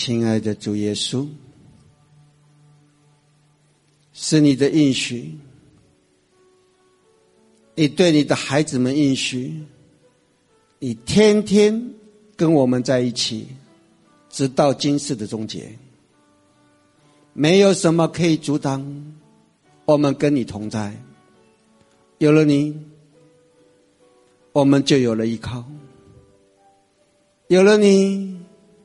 亲爱的主耶稣，是你的应许，你对你的孩子们应许，你天天跟我们在一起，直到今世的终结。没有什么可以阻挡我们跟你同在。有了你，我们就有了依靠；有了你，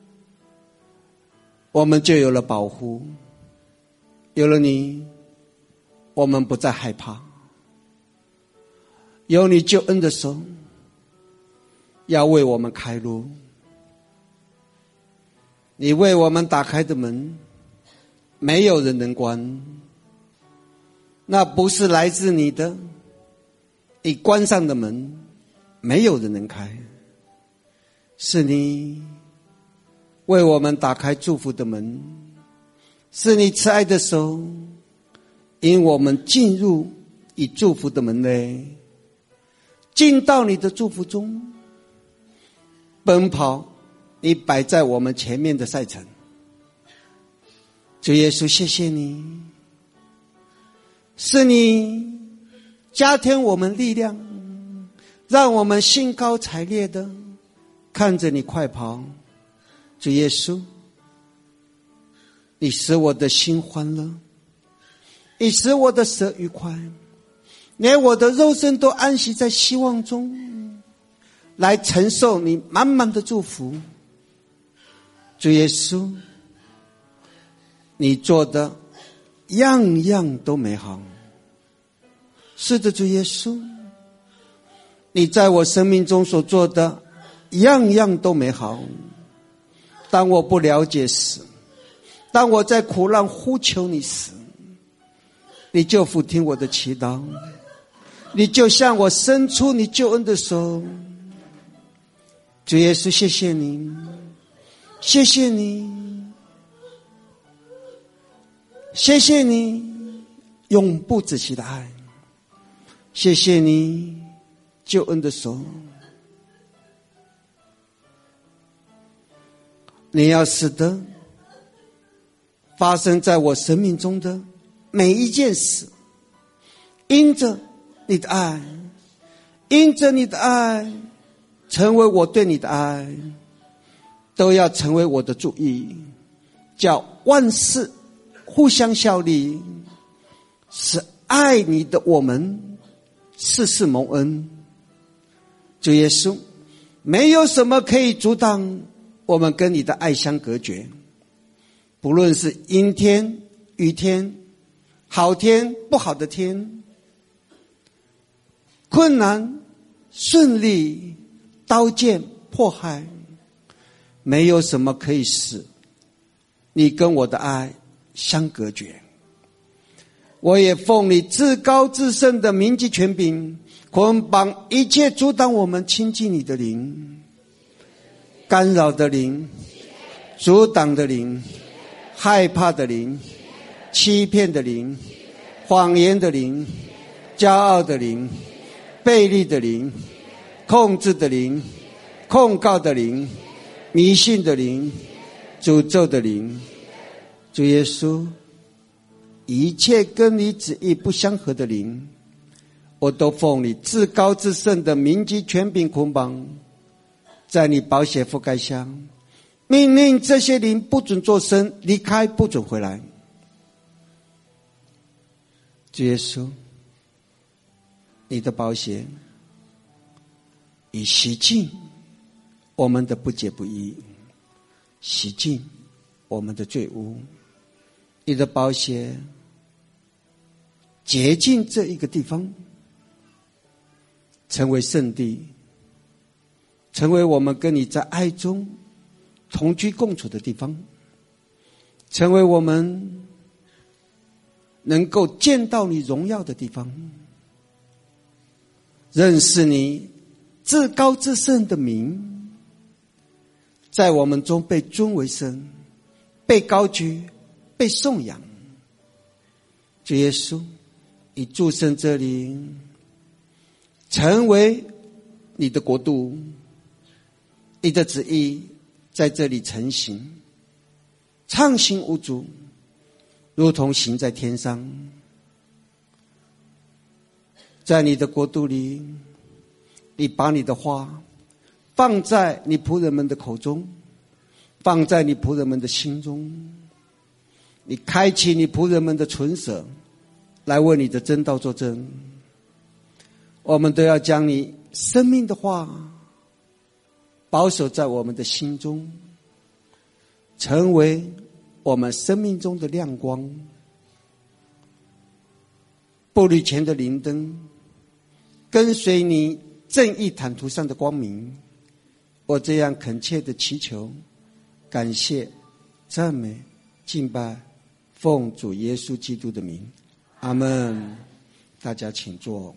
我们就有了保护；有了你，我们不再害怕。有你救恩的手要为我们开路，你为我们打开的门没有人能关，那不是来自你的，你关上的门没有人能开，是你为我们打开祝福的门，是你慈爱的手引我们进入你祝福的门内，进到你的祝福中，奔跑你摆在我们前面的赛程。主耶稣，谢谢你，是你加添我们力量，让我们兴高采烈的看着你快跑。主耶稣，你使我的心欢乐，你使我的舌愉快，连我的肉身都安息在希望中，来承受你满满的祝福。主耶稣，你做的样样都美好。是的，主耶稣，你在我生命中所做的样样都美好。当我不了解时，当我在苦难呼求你时，你就俯听我的祈祷，你就向我伸出你救恩的手。主耶稣，谢谢你，谢谢你，谢谢你永不止息的爱，谢谢你救恩的手。你要使得发生在我生命中的每一件事，因着你的爱，因着你的爱，成为我对你的爱，都要成为我的主意，叫万事互相效力，使爱你的我们事事蒙恩。主耶稣，没有什么可以阻挡我们跟你的爱相隔绝，不论是阴天、雨天、好天、不好的天，困难、顺利、刀剑、迫害，没有什么可以使你跟我的爱相隔绝。我也奉你至高至圣的名及权柄，捆绑一切阻挡我们亲近你的灵，干扰的灵，阻挡的灵，害怕的灵，欺骗的灵，谎言的灵，骄傲的灵，悖逆的灵，控制的灵，控告的灵，迷信的灵，诅咒的灵。主耶稣，一切跟你旨意不相合的灵，我都奉你至高至圣的名及权柄捆绑，在你宝血覆盖下，命令这些灵不准作声，离开，不准回来。主耶稣，你的宝血已洗净我们的不洁不义，洗净我们的罪污。你的宝血洁净这一个地方，成为圣地，成为我们跟你在爱中同居共处的地方，成为我们能够见到你荣耀的地方，认识你至高至圣的名，在我们中被尊为圣，被高举，被颂扬。主耶稣，你住身这里，成为你的国度，你的旨意在这里成行。 畅行无阻，如同行在天上。在你的国度里，你把你的话放在你仆人们的口中，放在你仆人们的心中，你开启你仆人们的唇舌，来为你的真道作证。我们都要将你生命的话保守在我们的心中，成为我们生命中的亮光，步履前的灵灯，跟随你正义坦途上的光明。我这样恳切的祈求，感谢、赞美、敬拜，奉主耶稣基督的名，阿们。大家请坐。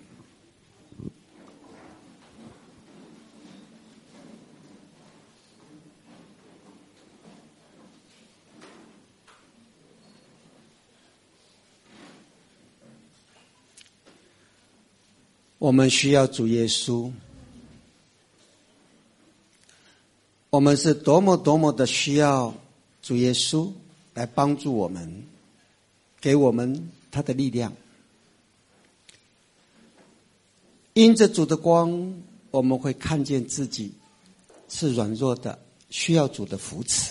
我们需要主耶稣，我们是多么多么的需要主耶稣来帮助我们，给我们他的力量。因着主的光，我们会看见自己是软弱的，需要主的扶持。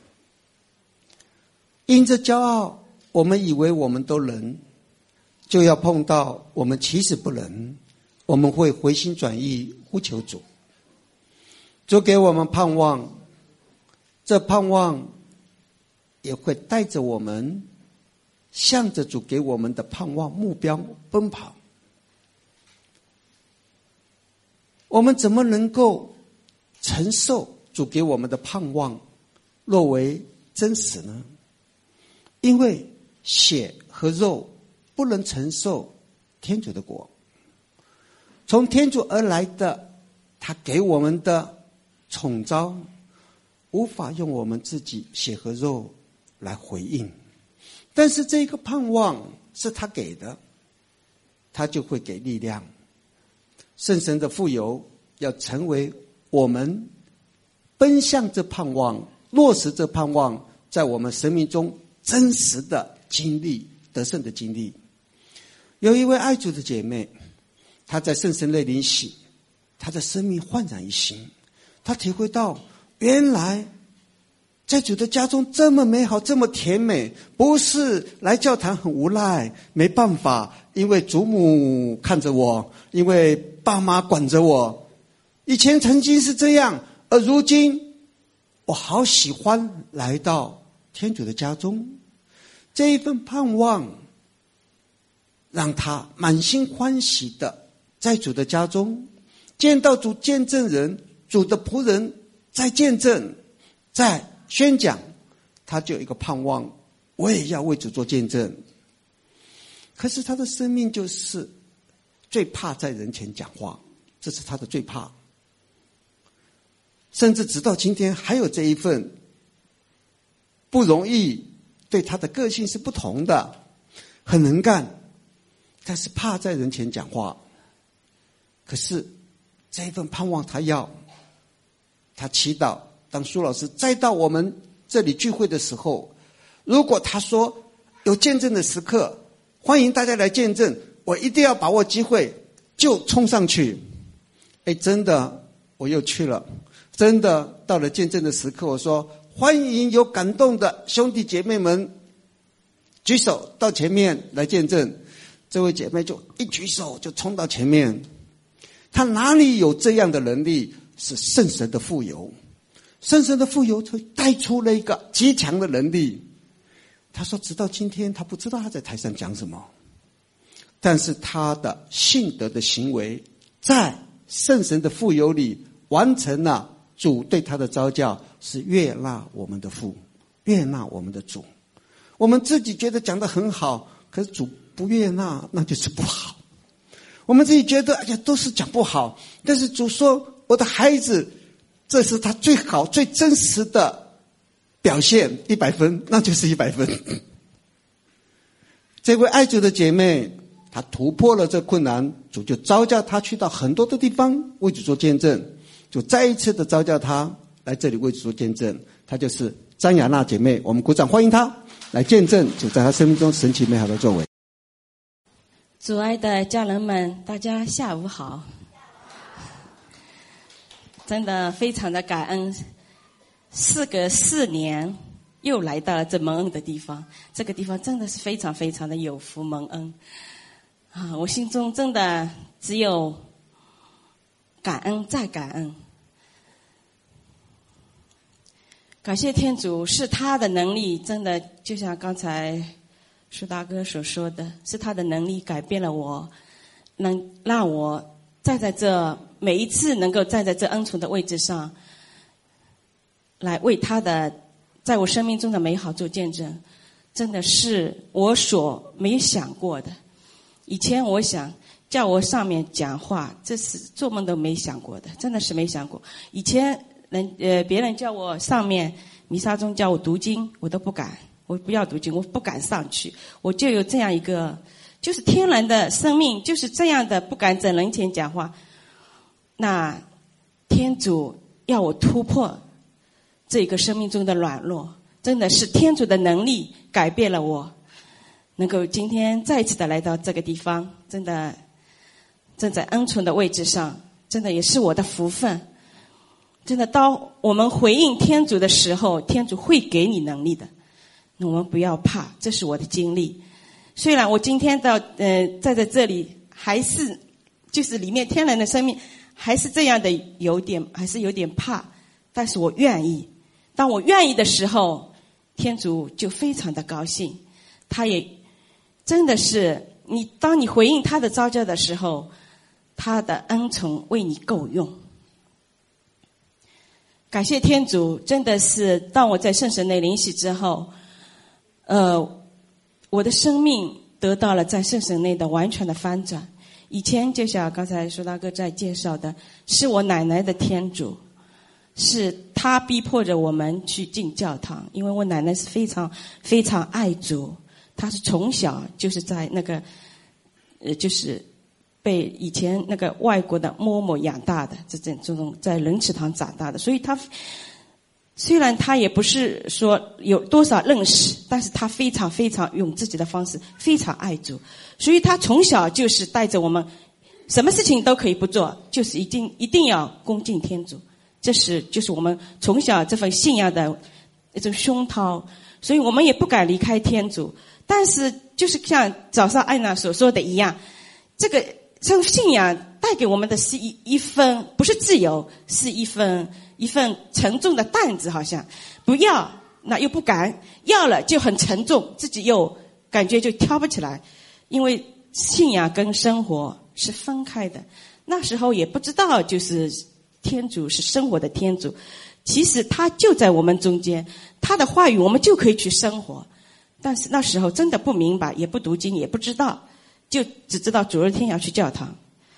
因着骄傲，我们以为我们都能，就要碰到我们其实不能。我们会回心转意，呼求主，主给我们盼望，这盼望也会带着我们向着主给我们的盼望目标奔跑。我们怎么能够承受主给我们的盼望若为真实呢？因为血和肉不能承受天主的国，从天主而来的他给我们的宠召，无法用我们自己血和肉来回应。但是这个盼望是他给的，他就会给力量。圣神的富有要成为我们奔向这盼望，落实这盼望在我们生命中真实的经历，得胜的经历。有一位爱主的姐妹，她在圣神内领洗，她的生命焕然一新。她体会到原来在主的家中这么美好，这么甜美，不是来教堂很无奈，没办法，因为祖母看着我，因为爸妈管着我。以前曾经是这样，而如今我好喜欢来到天主的家中。这一份盼望让他满心欢喜的在主的家中见到主见证人，主的仆人在见证，在宣讲，他就有一个盼望，我也要为主做见证。可是他的生命就是最怕在人前讲话，这是他的最怕。甚至直到今天还有这一份不容易，对他的个性是不同的，很能干，但是怕在人前讲话。可是这一份盼望他祈祷，当苏老师再到我们这里聚会的时候，如果他说有见证的时刻，欢迎大家来见证，我一定要把握机会，就冲上去。真的我又去了，真的到了见证的时刻，我说欢迎有感动的兄弟姐妹们举手到前面来见证。这位姐妹就一举手就冲到前面。她哪里有这样的能力？是圣神的富有，圣神的富有会带出了一个极强的能力。她说直到今天她不知道她在台上讲什么，但是她的信德的行为在圣神的富有里完成了主对她的召教，是悦纳我们的父，悦纳我们的主。我们自己觉得讲得很好，可是主不悦纳，那就是不好。我们自己觉得哎呀都是讲不好，但是主说我的孩子，这是他最好最真实的表现，100分，那就是100分。这位爱主的姐妹，她突破了这困难，主就召叫她去到很多的地方为主做见证，就再一次的召叫她来这里为主做见证。她就是张雅娜姐妹，我们鼓掌欢迎她来见证主在她生命中神奇美好的作为。 主爱的家人们，大家下午好。真的非常的感恩，事隔4年又来到了这蒙恩的地方，这个地方真的是非常非常的有福蒙恩啊！我心中真的只有感恩再感恩。感谢天主，是他的能力，真的就像刚才舒大哥所说的，是他的能力改变了我，能让我站在这每一次能够站在这恩宠的位置上，来为他的在我生命中的美好做见证，真的是我所没想过的。以前我想叫我上面讲话，这是做梦都没想过的，真的是没想过。以前别人叫我上面弥撒中叫我读经，我都不敢，我不要读经，我不敢上去。我就有这样一个就是天然的生命，就是这样的不敢在人前讲话。那天主要我突破这个生命中的软弱，真的是天主的能力改变了我，能够今天再次的来到这个地方，真的站在恩宠的位置上，真的也是我的福分。真的当我们回应天主的时候，天主会给你能力的，我们不要怕，这是我的经历。虽然我今天在这里还是就是里面天然的生命还是这样的还是有点怕，但是我愿意。当我愿意的时候，天主就非常的高兴。他也真的是当你回应他的召叫的时候，他的恩宠为你够用。感谢天主，真的是当我在圣神内灵洗之后，我的生命得到了在圣神内的完全的翻转。以前就像刚才舒大哥在介绍的，是我奶奶的天主，是他逼迫着我们去进教堂，因为我奶奶是非常非常爱主，她是从小就是在那个就是被以前那个外国的嬷嬷养大的，这种在仁慈堂长大的，所以她虽然她也不是说有多少认识，但是她非常非常用自己的方式非常爱主，所以她从小就是带着我们什么事情都可以不做，就是一定要恭敬天主，这是就是我们从小这份信仰的一种熏陶，所以我们也不敢离开天主。但是就是像早上安娜所说的一样，这份信仰带给我们的是一份不是自由，是一份沉重的担子，好像不要那又不敢，要了就很沉重，自己又感觉就挑不起来，因为信仰跟生活是分开的。那时候也不知道就是天主是生活的天主，其实他就在我们中间，他的话语我们就可以去生活，但是那时候真的不明白，也不读经，也不知道，就只知道主日天要去教堂。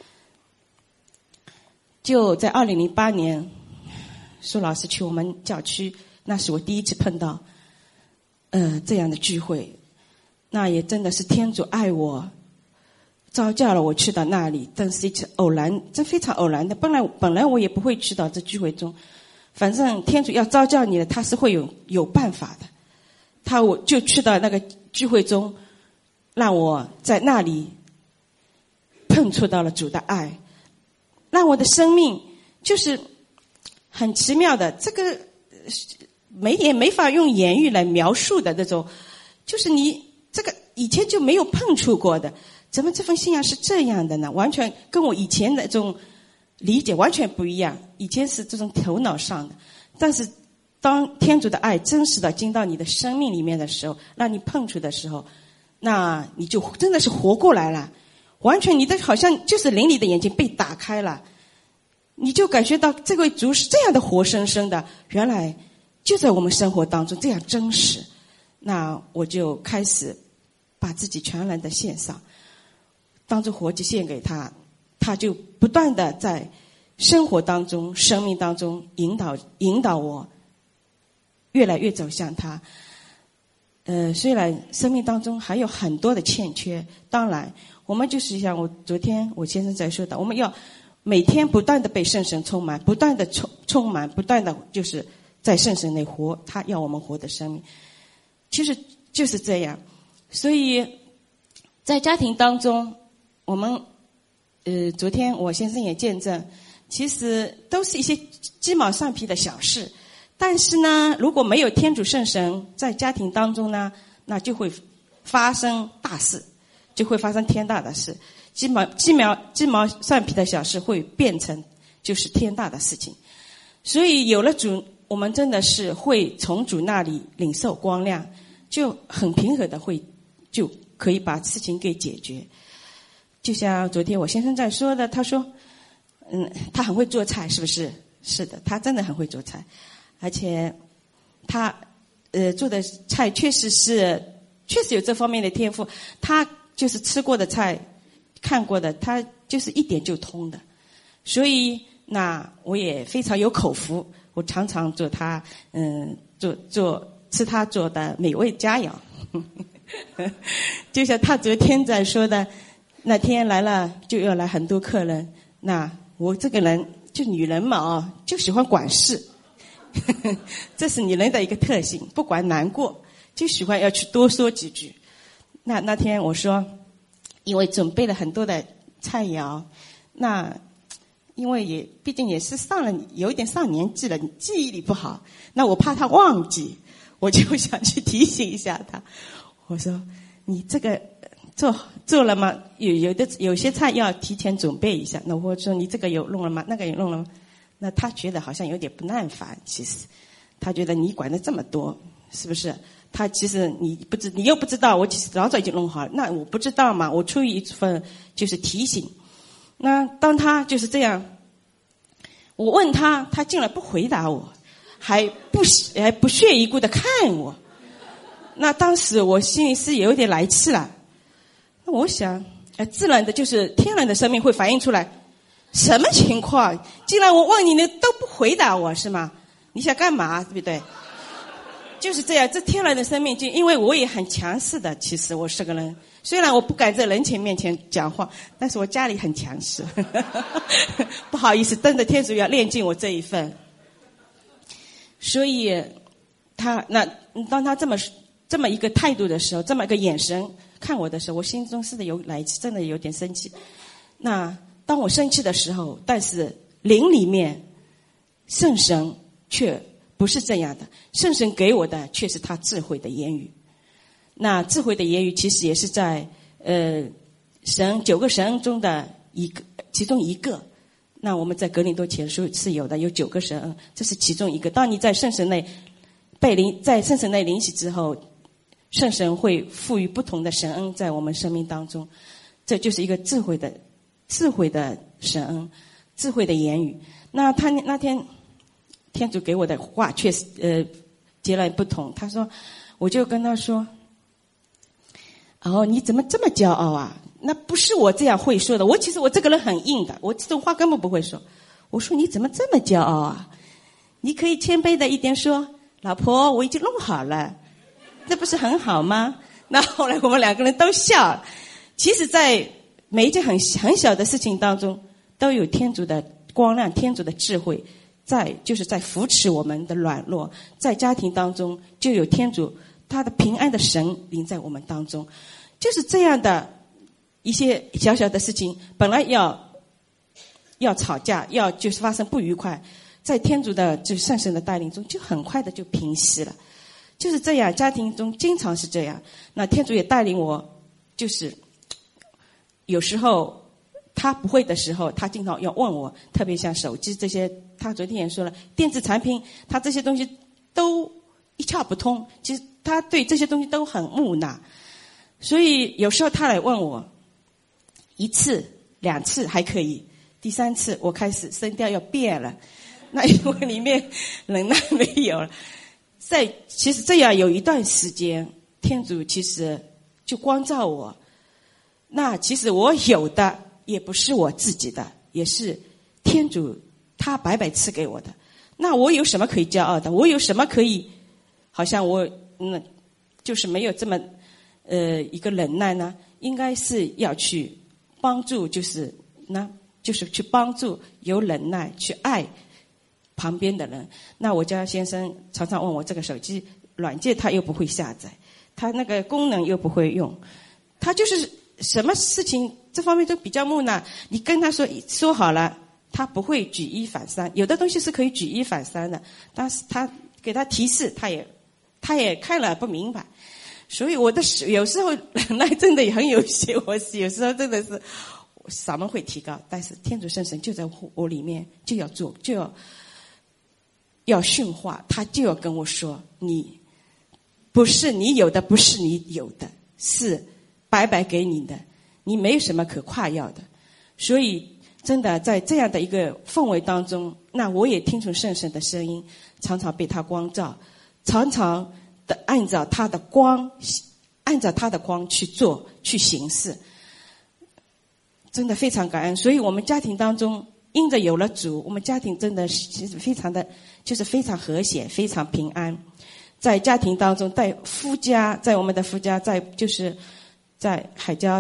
就在2008年苏老师去我们教区，那是我第一次碰到这样的聚会，那也真的是天主爱我，召叫了我去到那里，但是一次偶然，这非常偶然的。本来我也不会去到这聚会中，反正天主要召叫你的，他是会有办法的。我就去到那个聚会中，让我在那里碰触到了主的爱，让我的生命就是很奇妙的，这个也没法用言语来描述的那种，就是你这个以前就没有碰触过的，怎么这份信仰是这样的呢？完全跟我以前的这种理解完全不一样。以前是这种头脑上的，但是当天主的爱真实的进到你的生命里面的时候，让你碰触的时候，那你就真的是活过来了，完全你的好像就是灵里的眼睛被打开了，你就感觉到这位主是这样的活生生的，原来就在我们生活当中这样真实。那我就开始把自己全然的献上，当作活祭献给他，他就不断的在生活当中生命当中引导我越来越走向他。虽然生命当中还有很多的欠缺，当然我们就是像昨天我先生在说的，我们要每天不断的被圣神充满，不断的充满，不断的就是在圣神内活，他要我们活的生命，其实就是这样。所以在家庭当中，我们昨天我先生也见证，其实都是一些鸡毛蒜皮的小事，但是呢，如果没有天主圣神在家庭当中呢，那就会发生大事，就会发生天大的事。鸡毛蒜皮的小事会变成就是天大的事情。所以有了主，我们真的是会从主那里领受光亮，就很平和的就可以把事情给解决。就像昨天我先生在说的，他说他很会做菜，是不是？是的，他真的很会做菜，而且他做的菜确实有这方面的天赋。他就是吃过的菜，看过的，他就是一点就通的。所以那我也非常有口福，我常常做他吃他做的美味佳肴。就像他昨天在说的，那天来了就要来很多客人，那我这个人就女人嘛就喜欢管事。这是女人的一个特性，不管难过就喜欢要去多说几句。那天我说，因为准备了很多的菜肴，那因为毕竟也是有一点上年纪了，记忆力不好，那我怕他忘记，我就想去提醒一下他。我说你这个做了吗？有些菜要提前准备一下。那我说你这个有弄了吗？那个有弄了吗？那他觉得好像有点不耐烦，其实他觉得你管得这么多，是不是？他其实你又不知道，我其实早已经弄好了。那我不知道嘛，我出于一份就是提醒。那当他就是这样，我问他，他竟然不回答我，还不屑一顾的看我。那当时我心里是有点来气了。那我想，自然的就是天然的生命会反映出来，什么情况？既然我问你，你都不回答我，是吗？你想干嘛？对不对？就是这样，这天然的生命，就因为我也很强势的，其实我是个人，虽然我不敢在人前面前讲话，但是我家里很强势。不好意思，真的天主要练尽我这一份。所以当他这么一个态度的时候，这么一个眼神看我的时候，我心中是的真的有点生气。那当我生气的时候，但是灵里面圣神却不是这样的，圣神给我的却是他智慧的言语。那智慧的言语其实也是在9个神恩中的其中一个。那我们在格林多前书是有9个神恩，这是其中一个。当你在圣神内在圣神内灵洗之后，圣神会赋予不同的神恩在我们生命当中，这就是一个智慧的神恩，智慧的言语。那他那天天主给我的话确实截然不同。他说，我就跟他说，你怎么这么骄傲啊？那不是我这样会说的，其实我这个人很硬的，我这种话根本不会说。我说你怎么这么骄傲啊？你可以谦卑的一点说，老婆，我已经弄好了，这不是很好吗？那后来我们两个人都笑。其实在每一件很小的事情当中，都有天主的光亮，天主的智慧就是在扶持我们的软弱。在家庭当中就有天主他的平安的神临在我们当中。就是这样的一些小小的事情，本来要吵架，就是发生不愉快，在天主的就是圣神的带领中，就很快的就平息了。就是这样，家庭中经常是这样。那天主也带领我，就是有时候他不会的时候，他经常要问我，特别像手机这些，他昨天也说了，电子产品他这些东西都一窍不通，其实他对这些东西都很木讷。所以有时候他来问我1次2次还可以，第3次我开始声调要变了，那因为里面忍耐没有了。其实这样有一段时间，天主其实就光照我。那其实我有的也不是我自己的，也是天主他白白赐给我的。那我有什么可以骄傲的？我有什么可以好像我就是没有这么一个忍耐呢？应该是要去帮助，就是去帮助有忍耐，去爱旁边的人。那我家先生常常问我，这个手机软件他又不会下载，他那个功能又不会用，他就是什么事情这方面都比较木讷。你跟他说好了，他不会举一反三。有的东西是可以举一反三的，但是他给他提示，他也看了不明白。所以我的有时候忍耐真的也很有些，我有时候真的是嗓门会提高，但是天主圣神就在我里面，就要做，就要训话，他就要跟我说，你不是你有的，不是你有的，是白白给你的，你没有什么可夸耀的。所以真的在这样的一个氛围当中，那我也听从圣神的声音，常常被他光照，常常的按照他的光去做去行事，真的非常感恩。所以我们家庭当中因着有了主，我们家庭真的其实非常的就是非常和谐，非常平安。在家庭当中，在夫家，在我们的夫家，在海椒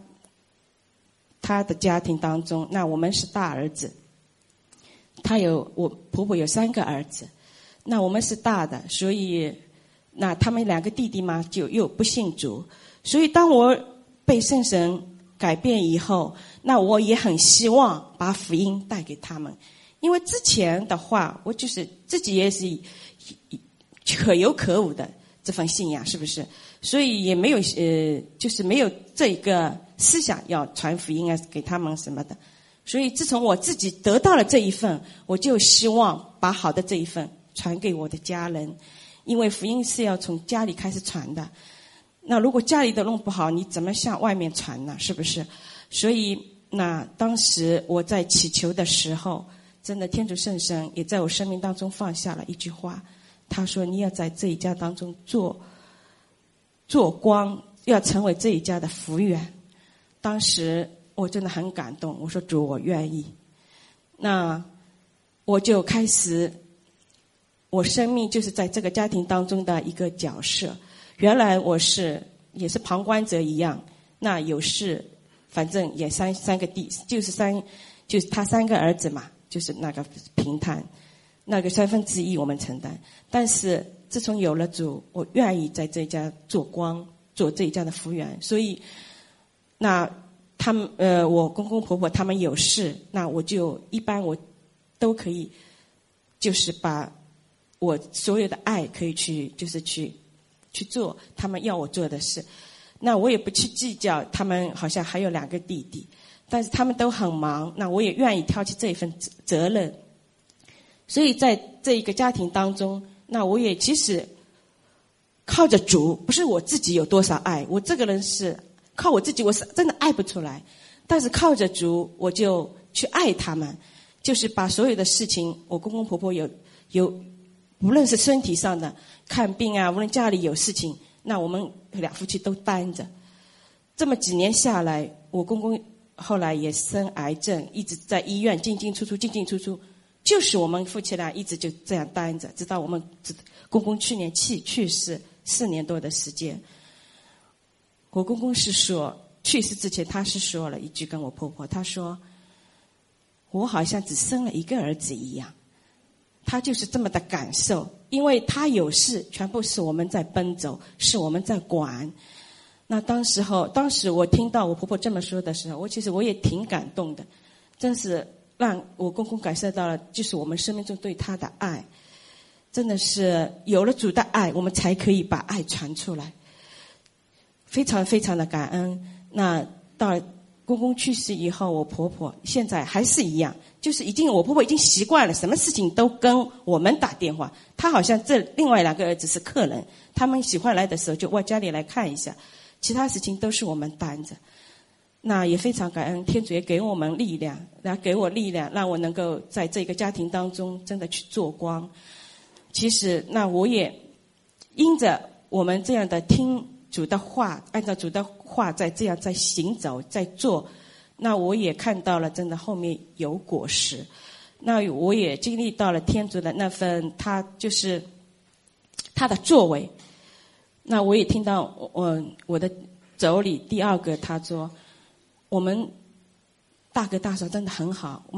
他的家庭当中，那我们是大儿子，我婆婆有3个儿子，那我们是大的，所以那他们2个弟弟嘛就又不信主。所以当我被圣神改变以后，那我也很希望把福音带给他们。因为之前的话，我就是自己也是可有可无的这份信仰，是不是？所以也没有就是没有这个思想要传福音啊给他们什么的。所以自从我自己得到了这一份，我就希望把好的这一份传给我的家人，因为福音是要从家里开始传的。那如果家里都弄不好，你怎么向外面传呢？是不是？所以那当时我在祈求的时候，真的天主圣神也在我生命当中放下了一句话，他说你要在这一家当中做光，要成为这一家的福源。当时我真的很感动，我说主，我愿意。那我就开始，我生命就是在这个家庭当中的一个角色。原来我也是旁观者一样，那有事反正也三个弟，就是他3个儿子嘛，就是那个平摊，那个1/3我们承担。但是自从有了主，我愿意在这一家做光，做这一家的福源。所以那他们我公公婆婆他们有事，那我就一般我都可以就是把我所有的爱可以去做他们要我做的事。那我也不去计较他们好像还有2个弟弟，但是他们都很忙，那我也愿意挑起这一份责任。所以在这一个家庭当中，那我也其实靠着主，不是我自己有多少爱，我这个人是靠我自己，我是真的爱不出来。但是靠着主，我就去爱他们，就是把所有的事情，我公公婆婆有无论是身体上的看病啊，无论家里有事情，那我们2夫妻都担着。这么几年下来，我公公后来也生癌症，一直在医院进进出出，就是我们夫妻俩一直就这样担着，直到我们公公去年去世4年多的时间。我公公是说，去世之前他是说了一句跟我婆婆，他说我好像只生了1个儿子一样。他就是这么的感受，因为他有事全部是我们在奔走，是我们在管。那当时我听到我婆婆这么说的时候，其实我也挺感动的，真是让我公公感受到了就是我们生命中对他的爱。真的是有了主的爱，我们才可以把爱传出来，非常非常的感恩。那到公公去世以后，我婆婆现在还是一样，就是我婆婆已经习惯了，什么事情都跟我们打电话。她好像这另外2个儿子是客人，他们喜欢来的时候就往家里来看一下，其他事情都是我们担着。那也非常感恩天主也给我们力量，给我力量，让我能够在这个家庭当中真的去做光。其实那我也因着我们这样的听主的话，按照主的话在行走在做，那我也看到了真的后面有果实。那我也经历到了天主的那份他就是他的作为。那我也听到我的妯娌第2个他说，我们大哥大嫂真的很好，我们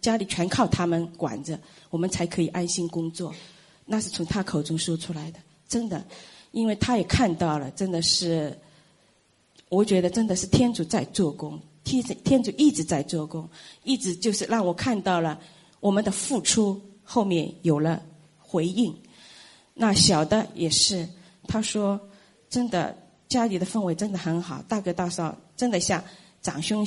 家里全靠他们管着，我们才可以安心工作。那是从他口中说出来的，真的，因为他也看到了，真的是，我觉得真的是天主在做工，天主一直在做工，一直就是让我看到了我们的付出后面有了回应。那小的也是，他说真的家里的氛围真的很好，大哥大嫂真的像长兄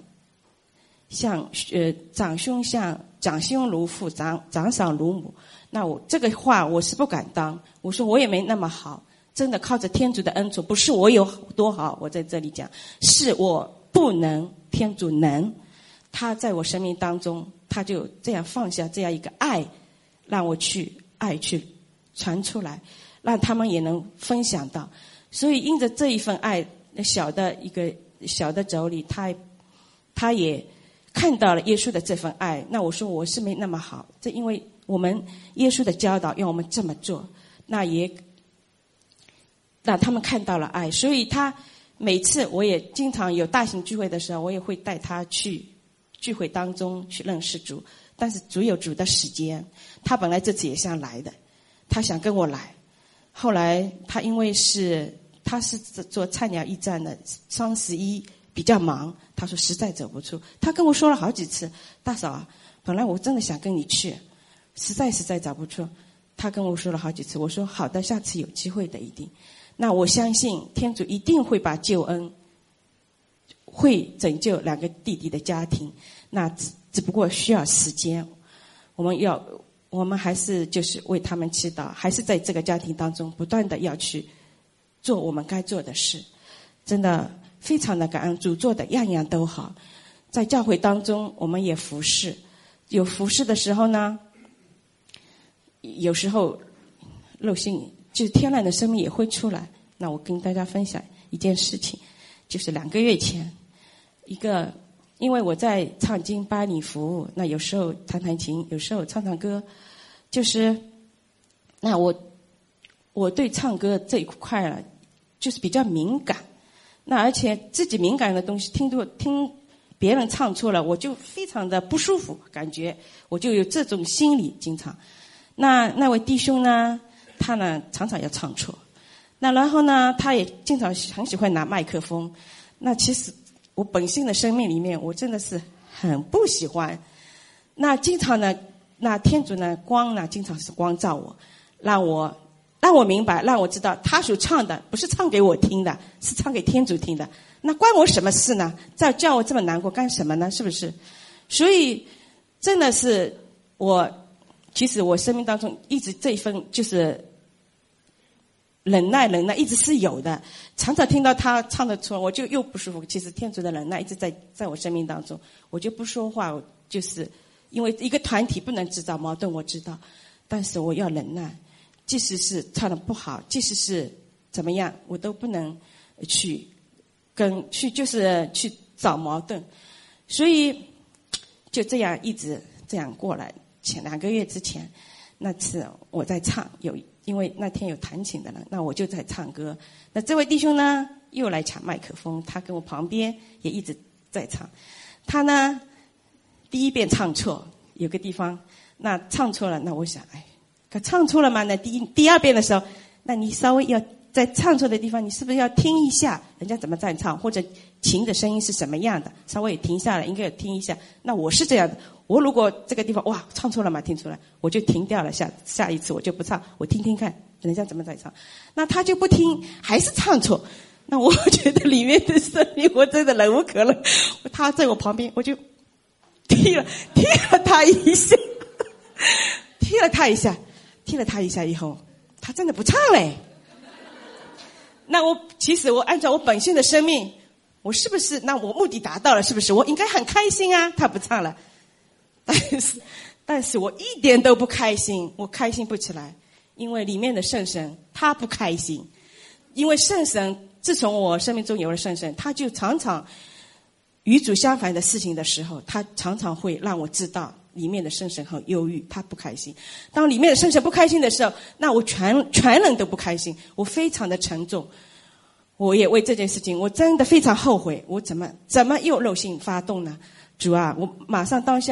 长兄如父，长嫂如母。那我这个话我是不敢当，我说我也没那么好，真的靠着天主的恩宠，不是我有多好，我在这里讲，是我不能，天主能，他在我生命当中，他就这样放下这样一个爱，让我去爱去传出来，让他们也能分享到。所以因着这一份爱，小的妯娌他也看到了耶稣的这份爱。那我说我是没那么好，这因为我们耶稣的教导要我们这么做，那也让他们看到了爱。所以他每次我也经常有大型聚会的时候，我也会带他去聚会当中去认识主，但是主有主的时间。他本来这次也想来的，他想跟我来，后来他因为他是做菜鸟驿站的，双11比较忙，他说实在走不出。他跟我说了好几次，大嫂啊，本来我真的想跟你去，实在找不出。他跟我说了好几次，我说好的，下次有机会的一定。那我相信天主一定会把救恩，会拯救2个弟弟的家庭，那只不过需要时间。我们还是就是为他们祈祷，还是在这个家庭当中不断的要去做我们该做的事。真的非常的感恩主，做的样样都好。在教会当中我们也服侍，有服侍的时候呢，有时候漏性就是天然的生命也会出来。那我跟大家分享一件事情，就是2个月前，因为我在唱经班里服务，那有时候弹弹琴，有时候唱唱歌，就是那我对唱歌这一块了，就是比较敏感。那而且自己敏感的东西听别人唱错了，我就非常的不舒服，感觉我就有这种心理经常。那位弟兄呢，他呢常常要唱错，那然后呢他也经常很喜欢拿麦克风。那其实我本性的生命里面，我真的是很不喜欢。那经常呢，那天主呢光呢经常是光照我，让我明白，让我知道他所唱的不是唱给我听的，是唱给天主听的。那关我什么事呢？叫我这么难过干什么呢？是不是？所以真的是其实我生命当中一直这一份就是忍耐一直是有的。常常听到他唱的错，我就又不舒服。其实天主的忍耐一直在我生命当中，我就不说话，就是因为一个团体不能制造矛盾，我知道，但是我要忍耐。即使是唱的不好，即使是怎么样，我都不能去就是去找矛盾。所以就这样一直这样过来。前2个月之前，那次我在唱，因为那天有弹琴的人，那我就在唱歌。那这位弟兄呢又来抢麦克风，他跟我旁边也一直在唱。他呢第一遍唱错，有个地方那唱错了，那我想可唱错了嘛，那第二遍的时候，那你稍微要在唱错的地方，你是不是要听一下人家怎么在唱，或者琴的声音是什么样的，稍微停下来应该听一下。那我是这样的，我如果这个地方唱错了嘛，听出来我就停掉了，下一次我就不唱，我听听看人家怎么在唱。那他就不听，还是唱错。那我觉得里面的声音我真的忍无可忍，他在我旁边，我就踢了他一下，踢了他一下以后，他真的不唱嘞。那其实我按照我本性的生命，我是不是那我目的达到了，是不是我应该很开心啊？他不唱了，但是我一点都不开心，我开心不起来，因为里面的圣神他不开心。因为圣神自从我生命中有了圣神，他就常常与主相反的事情的时候，他常常会让我知道里面的圣神很忧郁，他不开心。当里面的圣神不开心的时候，那我全人都不开心，我非常的沉重。我也为这件事情我真的非常后悔，我怎么又漏性发动呢？主啊，我马上当下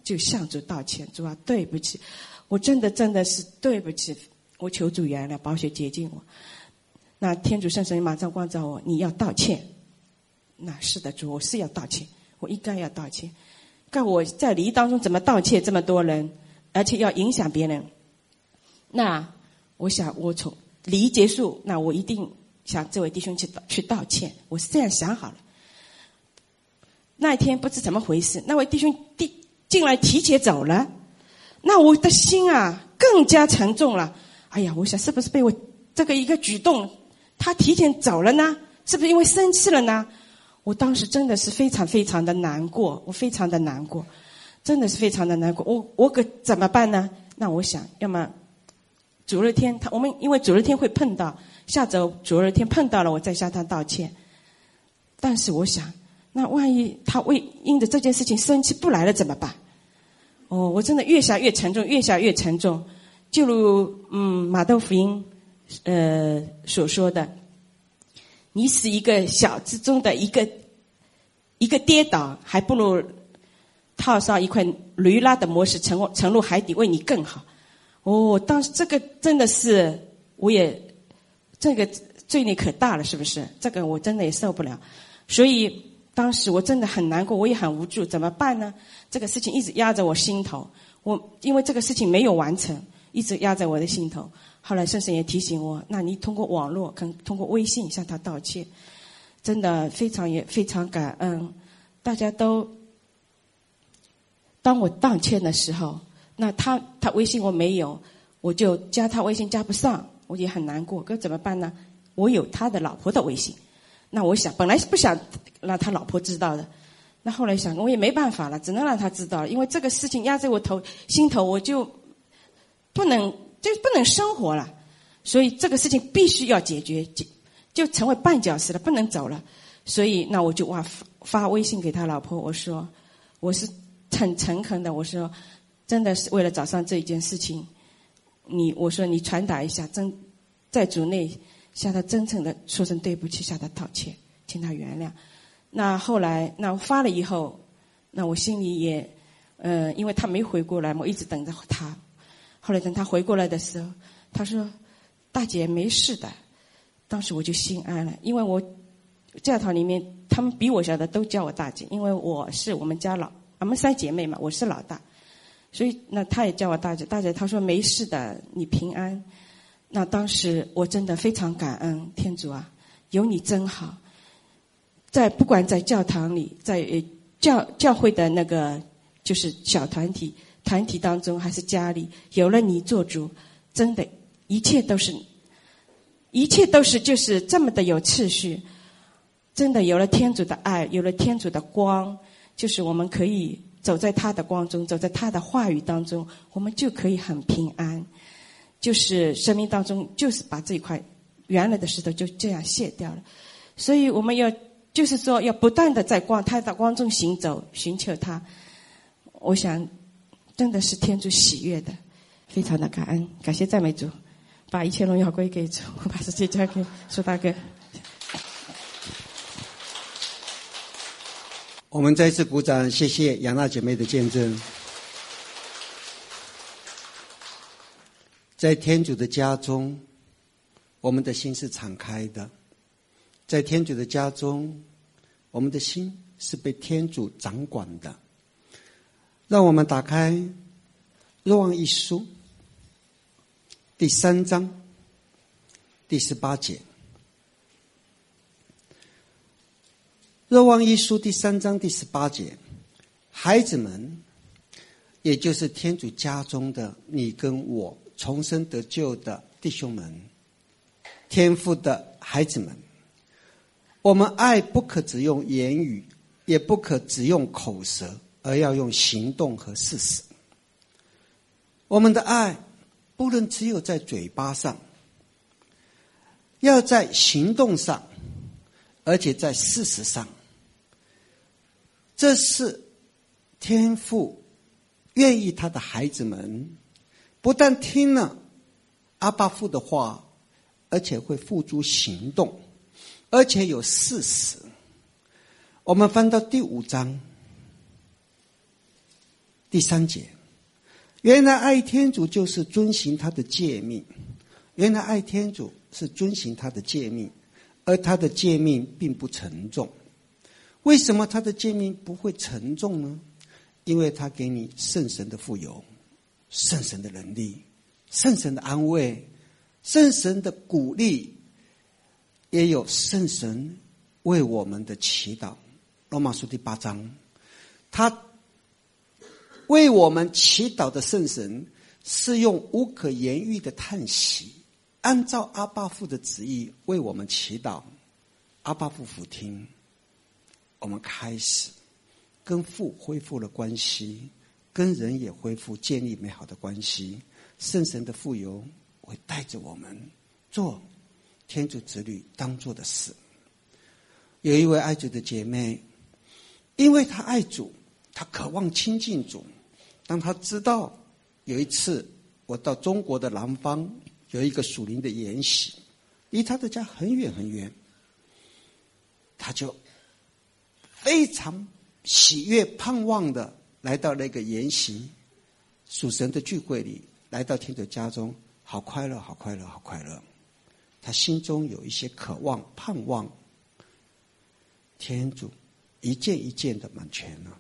就向主道歉，主啊，对不起，我真的是对不起，我求主原谅，宝血洁净我。那天主圣神马上光照我，你要道歉。那是的，主，我是要道歉，我应该要道歉。看我在礼仪当中怎么道歉这么多人，而且要影响别人。那我想，我从礼仪结束，那我一定向这位弟兄去道歉，我是这样想好了。那一天不知怎么回事，那位弟兄进来提前走了，那我的心啊更加沉重了。哎呀，我想是不是被我这个一个举动，他提前走了呢？是不是因为生气了呢？我当时真的是非常非常的难过，我非常的难过，真的是非常的难过。我可怎么办呢？那我想，要么主日天我们因为主日天会碰到，下周主日天碰到了，我再向他道歉。但是我想，那万一他因着这件事情生气不来了怎么办？我真的越想越沉重，越想越沉重。就如马窦福音所说的，你使一个小之中的一个跌倒，还不如套上一块驴拉的磨石沉入海底，为你更好。当时这个真的是，这个罪孽可大了，是不是？这个我真的也受不了。所以当时我真的很难过，我也很无助，怎么办呢？这个事情一直压着我心头，因为这个事情没有完成，一直压在我的心头。后来圣神也提醒我，那你通过网络，通过微信向他道歉。真的也非常感恩，大家都当我道歉的时候，那他微信我没有，我就加他微信加不上，我也很难过。可怎么办呢？我有他的老婆的微信，那我想本来是不想让他老婆知道的，那后来想我也没办法了，只能让他知道了，因为这个事情压在我心头，我就不能生活了，所以这个事情必须要解决，就成为绊脚石了，不能走了。所以那我就发微信给他老婆，我说我是很诚恳的，我说真的是为了早上这一件事情，我说你传达一下，在主内向他真诚的说声对不起，向他道歉，请他原谅。那后来我发了以后，那我心里也因为他没回过来，我一直等着他。后来等他回过来的时候，他说大姐没事的，当时我就心安了。因为我教堂里面他们比我小的都叫我大姐，因为我是我们3姐妹嘛，我是老大，所以那他也叫我大姐。大姐他说没事的，你平安。那当时我真的非常感恩天主啊，有你真好。不管在教堂里，在教会的那个就是小团体当中，还是家里，有了你做主，真的一切都是就是这么的有次序。真的有了天主的爱，有了天主的光，就是我们可以走在他的光中，走在他的话语当中，我们就可以很平安。就是生命当中就是把这一块原来的石头就这样卸掉了。所以我们要不断的在他的光中行走，寻求他。我想真的是天主喜悦的，非常的感恩，感谢赞美主，把一切荣耀归给主，我把时间交给苏大哥。 我们再次鼓掌，谢谢杨娜姐妹的见证。在天主的家中，我们的心是敞开的。在天主的家中，我们的心是被天主掌管的。让我们打开若望一书第3章第18节。若望一书第3章第18节，孩子们，也就是天主家中的你跟我重生得救的弟兄们，天父的孩子们，我们爱不可只用言语，也不可只用口舌，而要用行动和事实。我们的爱不能只有在嘴巴上，要在行动上，而且在事实上。这是天父愿意他的孩子们不但听了阿爸父的话，而且会付诸行动，而且有事实。我们翻到第5章第3节，原来爱天主就是遵行他的诫命。原来爱天主是遵行他的诫命，而他的诫命并不沉重。为什么他的诫命不会沉重呢？因为他给你圣神的富有，圣神的能力，圣神的安慰，圣神的鼓励，也有圣神为我们的祈祷。罗马书第8章，他为我们祈祷的圣神是用无可言喻的叹息，按照阿爸父的旨意为我们祈祷。阿爸父俯听，我们开始跟父恢复了关系，跟人也恢复建立美好的关系。圣神的富有会带着我们做天主子女当做的事。有一位爱主的姐妹，因为她爱主，她渴望亲近主。当她知道有一次我到中国的南方有一个属灵的研习，离她的家很远很远，她就非常喜悦盼望的来到那个研习属神的聚会里，来到天主家中，好快乐好快乐好快乐。她心中有一些渴望盼望，天主一件一件的满全了。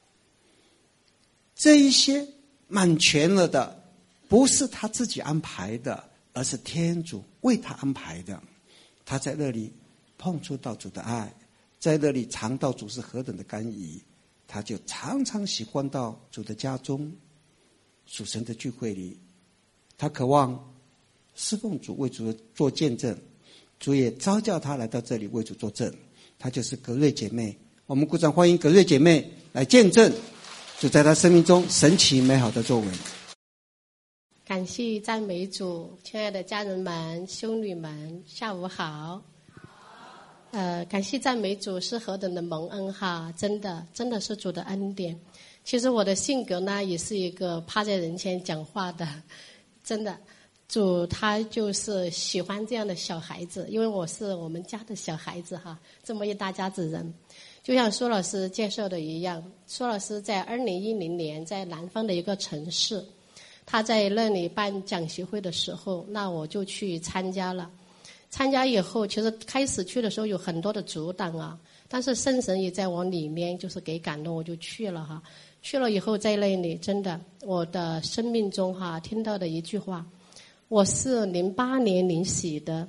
这一些满全了的不是他自己安排的，而是天主为他安排的。他在那里碰触到主的爱，在那里尝到主是何等的甘饴，他就常常喜欢到主的家中属神的聚会里。他渴望侍奉主，为主做见证，主也召叫他来到这里为主作证。她就是格瑞姐妹，我们鼓掌欢迎格瑞姐妹来见证主在她生命中神奇美好的作为。 感谢赞美主，亲爱的家人们兄女们下午好。感谢赞美主是何等的蒙恩哈，真的是主的恩典。其实我的性格呢也是一个趴在人前讲话的，真的主他就是喜欢这样的小孩子，因为我是我们家的小孩子哈，这么一大家子人。就像苏老师介绍的一样，苏老师在2010年在南方的一个城市，他在那里办讲习会的时候，那我就去参加了。参加以后，其实开始去的时候有很多的阻挡啊，但是圣神也在我里面就是给感动，我就去了哈。去了以后在那里真的我的生命中哈听到的一句话，我是08年领洗的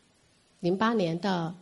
，08年到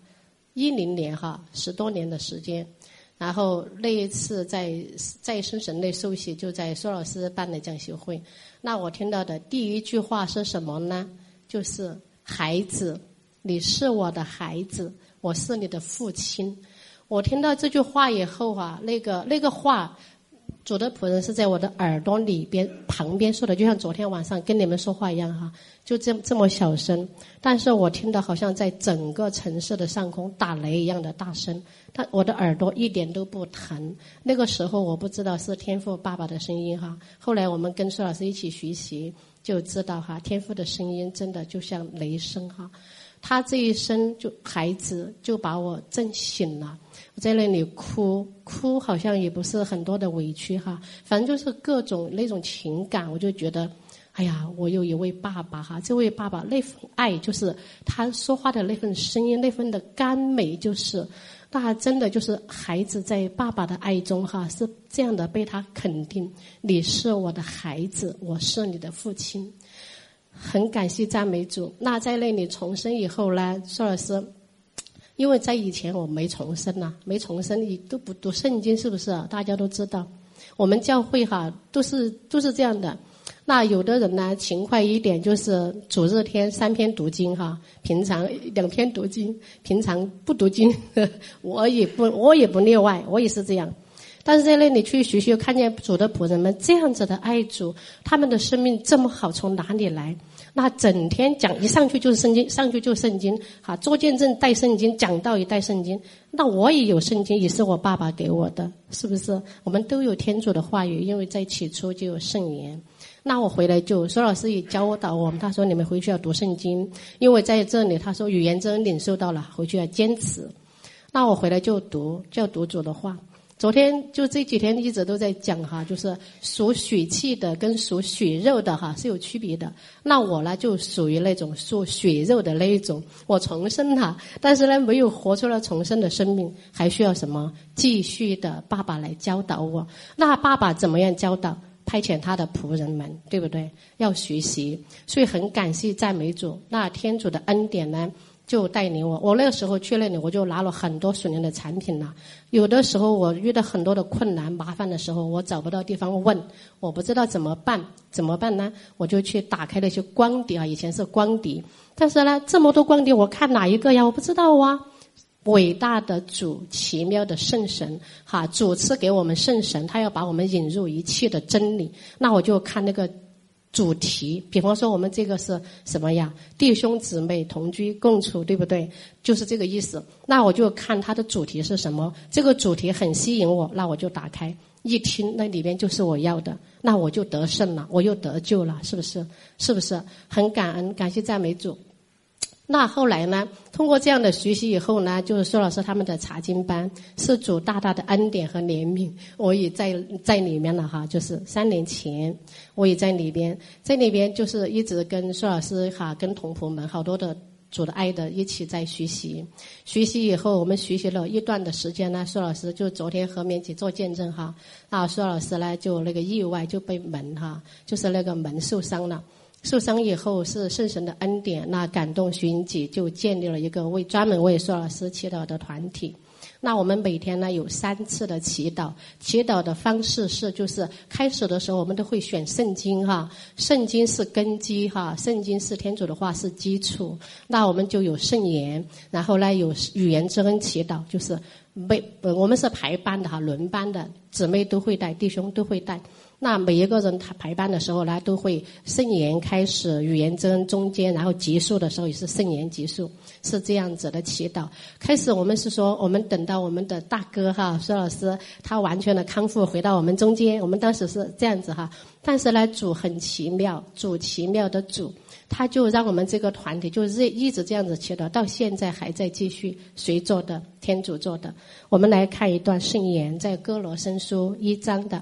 10年哈，10多年的时间。然后那一次在圣神内受洗，就在苏老师办的讲习会。那我听到的第一句话是什么呢？就是孩子，你是我的孩子，我是你的父亲。我听到这句话以后啊，那个话，主的仆人是在我的耳朵里边旁边说的，就像昨天晚上跟你们说话一样哈，就这么小声，但是我听到好像在整个城市的上空打雷一样的大声，但我的耳朵一点都不疼。那个时候我不知道是天父爸爸的声音哈，后来我们跟苏老师一起学习就知道哈，天父的声音真的就像雷声哈。他这一声就孩子就把我震醒了，我在那里哭好像也不是很多的委屈哈，反正就是各种那种情感，我就觉得哎呀，我有一位爸爸哈，这位爸爸那份爱，就是他说话的那份声音，那份的甘美，就是那真的就是孩子在爸爸的爱中哈，是这样的被他肯定，你是我的孩子，我是你的父亲。很感谢赞美主。那在那里重生以后呢，苏老师因为在以前我没重生呐，没重生你都不读圣经，是不是大家都知道我们教会哈都是这样的。那有的人呢勤快一点，就是主日天3篇读经哈，平常2篇读经，平常不读经我也不例外，我也是这样。但是在那里去学习，看见主的仆人们这样子的爱主，他们的生命这么好，从哪里来？那整天讲，一上去就是圣经，上去就圣经，哈，做见证带圣经，讲道也带圣经。那我也有圣经，也是我爸爸给我的，是不是？我们都有天主的话语，因为在起初就有圣言。那我回来就，苏老师也教导我们，他说你们回去要读圣经，因为在这里他说语言真领受到了，回去要坚持。那我回来就读主的话。 昨天就这几天一直都在讲哈，就是属血气的跟属血肉的哈是有区别的。那我呢就属于那种属血肉的那一种，我重生了，但是呢没有活出了重生的生命，还需要什么？继续的爸爸来教导我。那爸爸怎么样教导？派遣他的仆人们，对不对？要学习，所以很感谢赞美主。那天主的恩典呢，就带领我。我那个时候去那里，我就拿了很多属灵的产品了。有的时候我遇到很多的困难麻烦的时候，我找不到地方问，我不知道怎么办，怎么办呢？我就去打开那些光碟啊，以前是光碟，但是呢，这么多光碟，我看哪一个呀？我不知道啊。伟大的主，奇妙的圣神，哈，主赐给我们圣神，他要把我们引入一切的真理。那我就看那个主题，比方说我们这个是什么呀？弟兄姊妹同居共处，对不对？就是这个意思。那我就看它的主题是什么，这个主题很吸引我，那我就打开一听，那里边就是我要的，那我就得胜了，我又得救了，是不是？是不是？很感恩，感谢赞美主。那后来呢，通过这样的学习以后呢，就是苏老师他们的查经班是主大大的恩典和怜悯，我也在里面了哈，就是3年前我也在里边，就是一直跟苏老师哈，跟同仆们好多的主的爱的一起在学习以后，我们学习了一段的时间呢，苏老师就昨天和面姐做见证哈，啊，苏老师呢就那个意外就被门哈，就是那个门受伤了。受伤以后是圣神的恩典，那感动徐英姐就建立了一个专门为苏老师祈祷的团体。那我们每天呢有3次的祈祷，祈祷的方式是就是开始的时候我们都会选圣经哈，圣经是根基哈，圣经是天主的话是基础。那我们就有圣言，然后呢有语言之恩祈祷，就是我们是排班的哈，轮班的，姊妹都会带，弟兄都会带。那每一个人他排班的时候呢，都会圣言开始，语言之恩中间，然后结束的时候也是圣言结束，是这样子的祈祷。开始我们是说，我们等到我们的大哥哈，苏老师他完全的康复回到我们中间，我们当时是这样子哈。但是呢，主很奇妙，主奇妙的主，他就让我们这个团体就是一直这样子祈祷，到现在还在继续。谁做的？天主做的。我们来看一段圣言，在哥罗森书1章的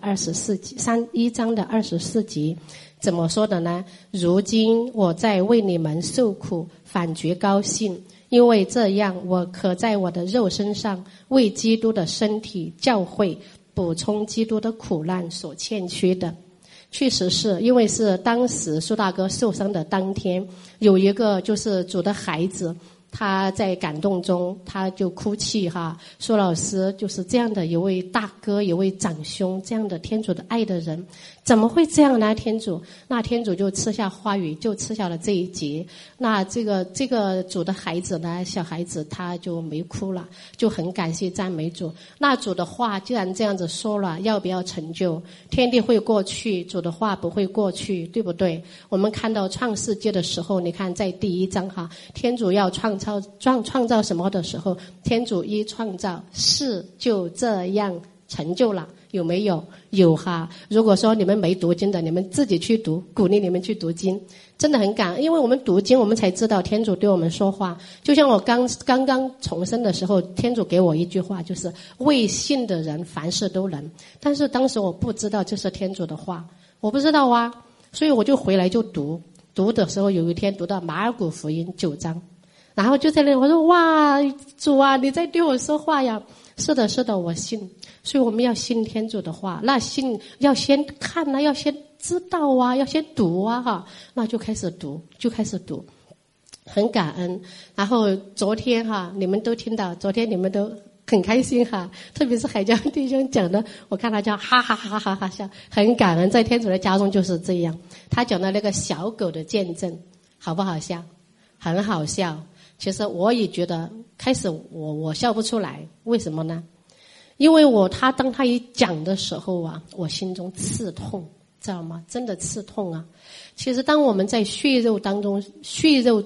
24节，怎么说的呢？如今我在为你们受苦，反觉高兴，因为这样我可在我的肉身上为基督的身体教会补充基督的苦难所欠缺的。确实是因为是当时苏大哥受伤的当天，有一个就是主的孩子，他在感动中他就哭泣哈，苏老师就是这样的一位大哥，一位长兄，这样的天主的爱的人，怎么会这样呢？天主，那天主就赐下话语，就赐下了这一节。那这个主的孩子呢，小孩子他就没哭了，就很感谢赞美主。那主的话既然这样子说了，要不要成就？天地会过去，主的话不会过去，对不对？我们看到创世界的时候，你看在第1章哈，天主要创造什么的时候，天主一创造，事就这样成就了，有没有？有哈。如果说你们没读经的，你们自己去读，鼓励你们去读经，真的很感恩，因为我们读经，我们才知道天主对我们说话。就像我刚刚重生的时候，天主给我一句话，就是为信的人凡事都能。但是当时我不知道这是天主的话，我不知道啊，所以我就回来就读的时候，有一天读到马尔谷福音9章。然后就在那里我说，哇，主啊，你在对我说话呀。是的，我信。所以我们要信天主的话，那信要先看啊，要先知道啊，要先读啊哈，那就开始读，很感恩。然后昨天哈，你们都听到，昨天你们都很开心哈，特别是海江弟兄讲的，我看他叫哈哈哈哈哈笑，很感恩。在天主的家中就是这样。他讲的那个小狗的见证，好不好笑？很好笑。其实我也觉得开始我笑不出来，为什么呢？因为当他一讲的时候啊，我心中刺痛，知道吗？真的刺痛啊。其实当我们在血肉中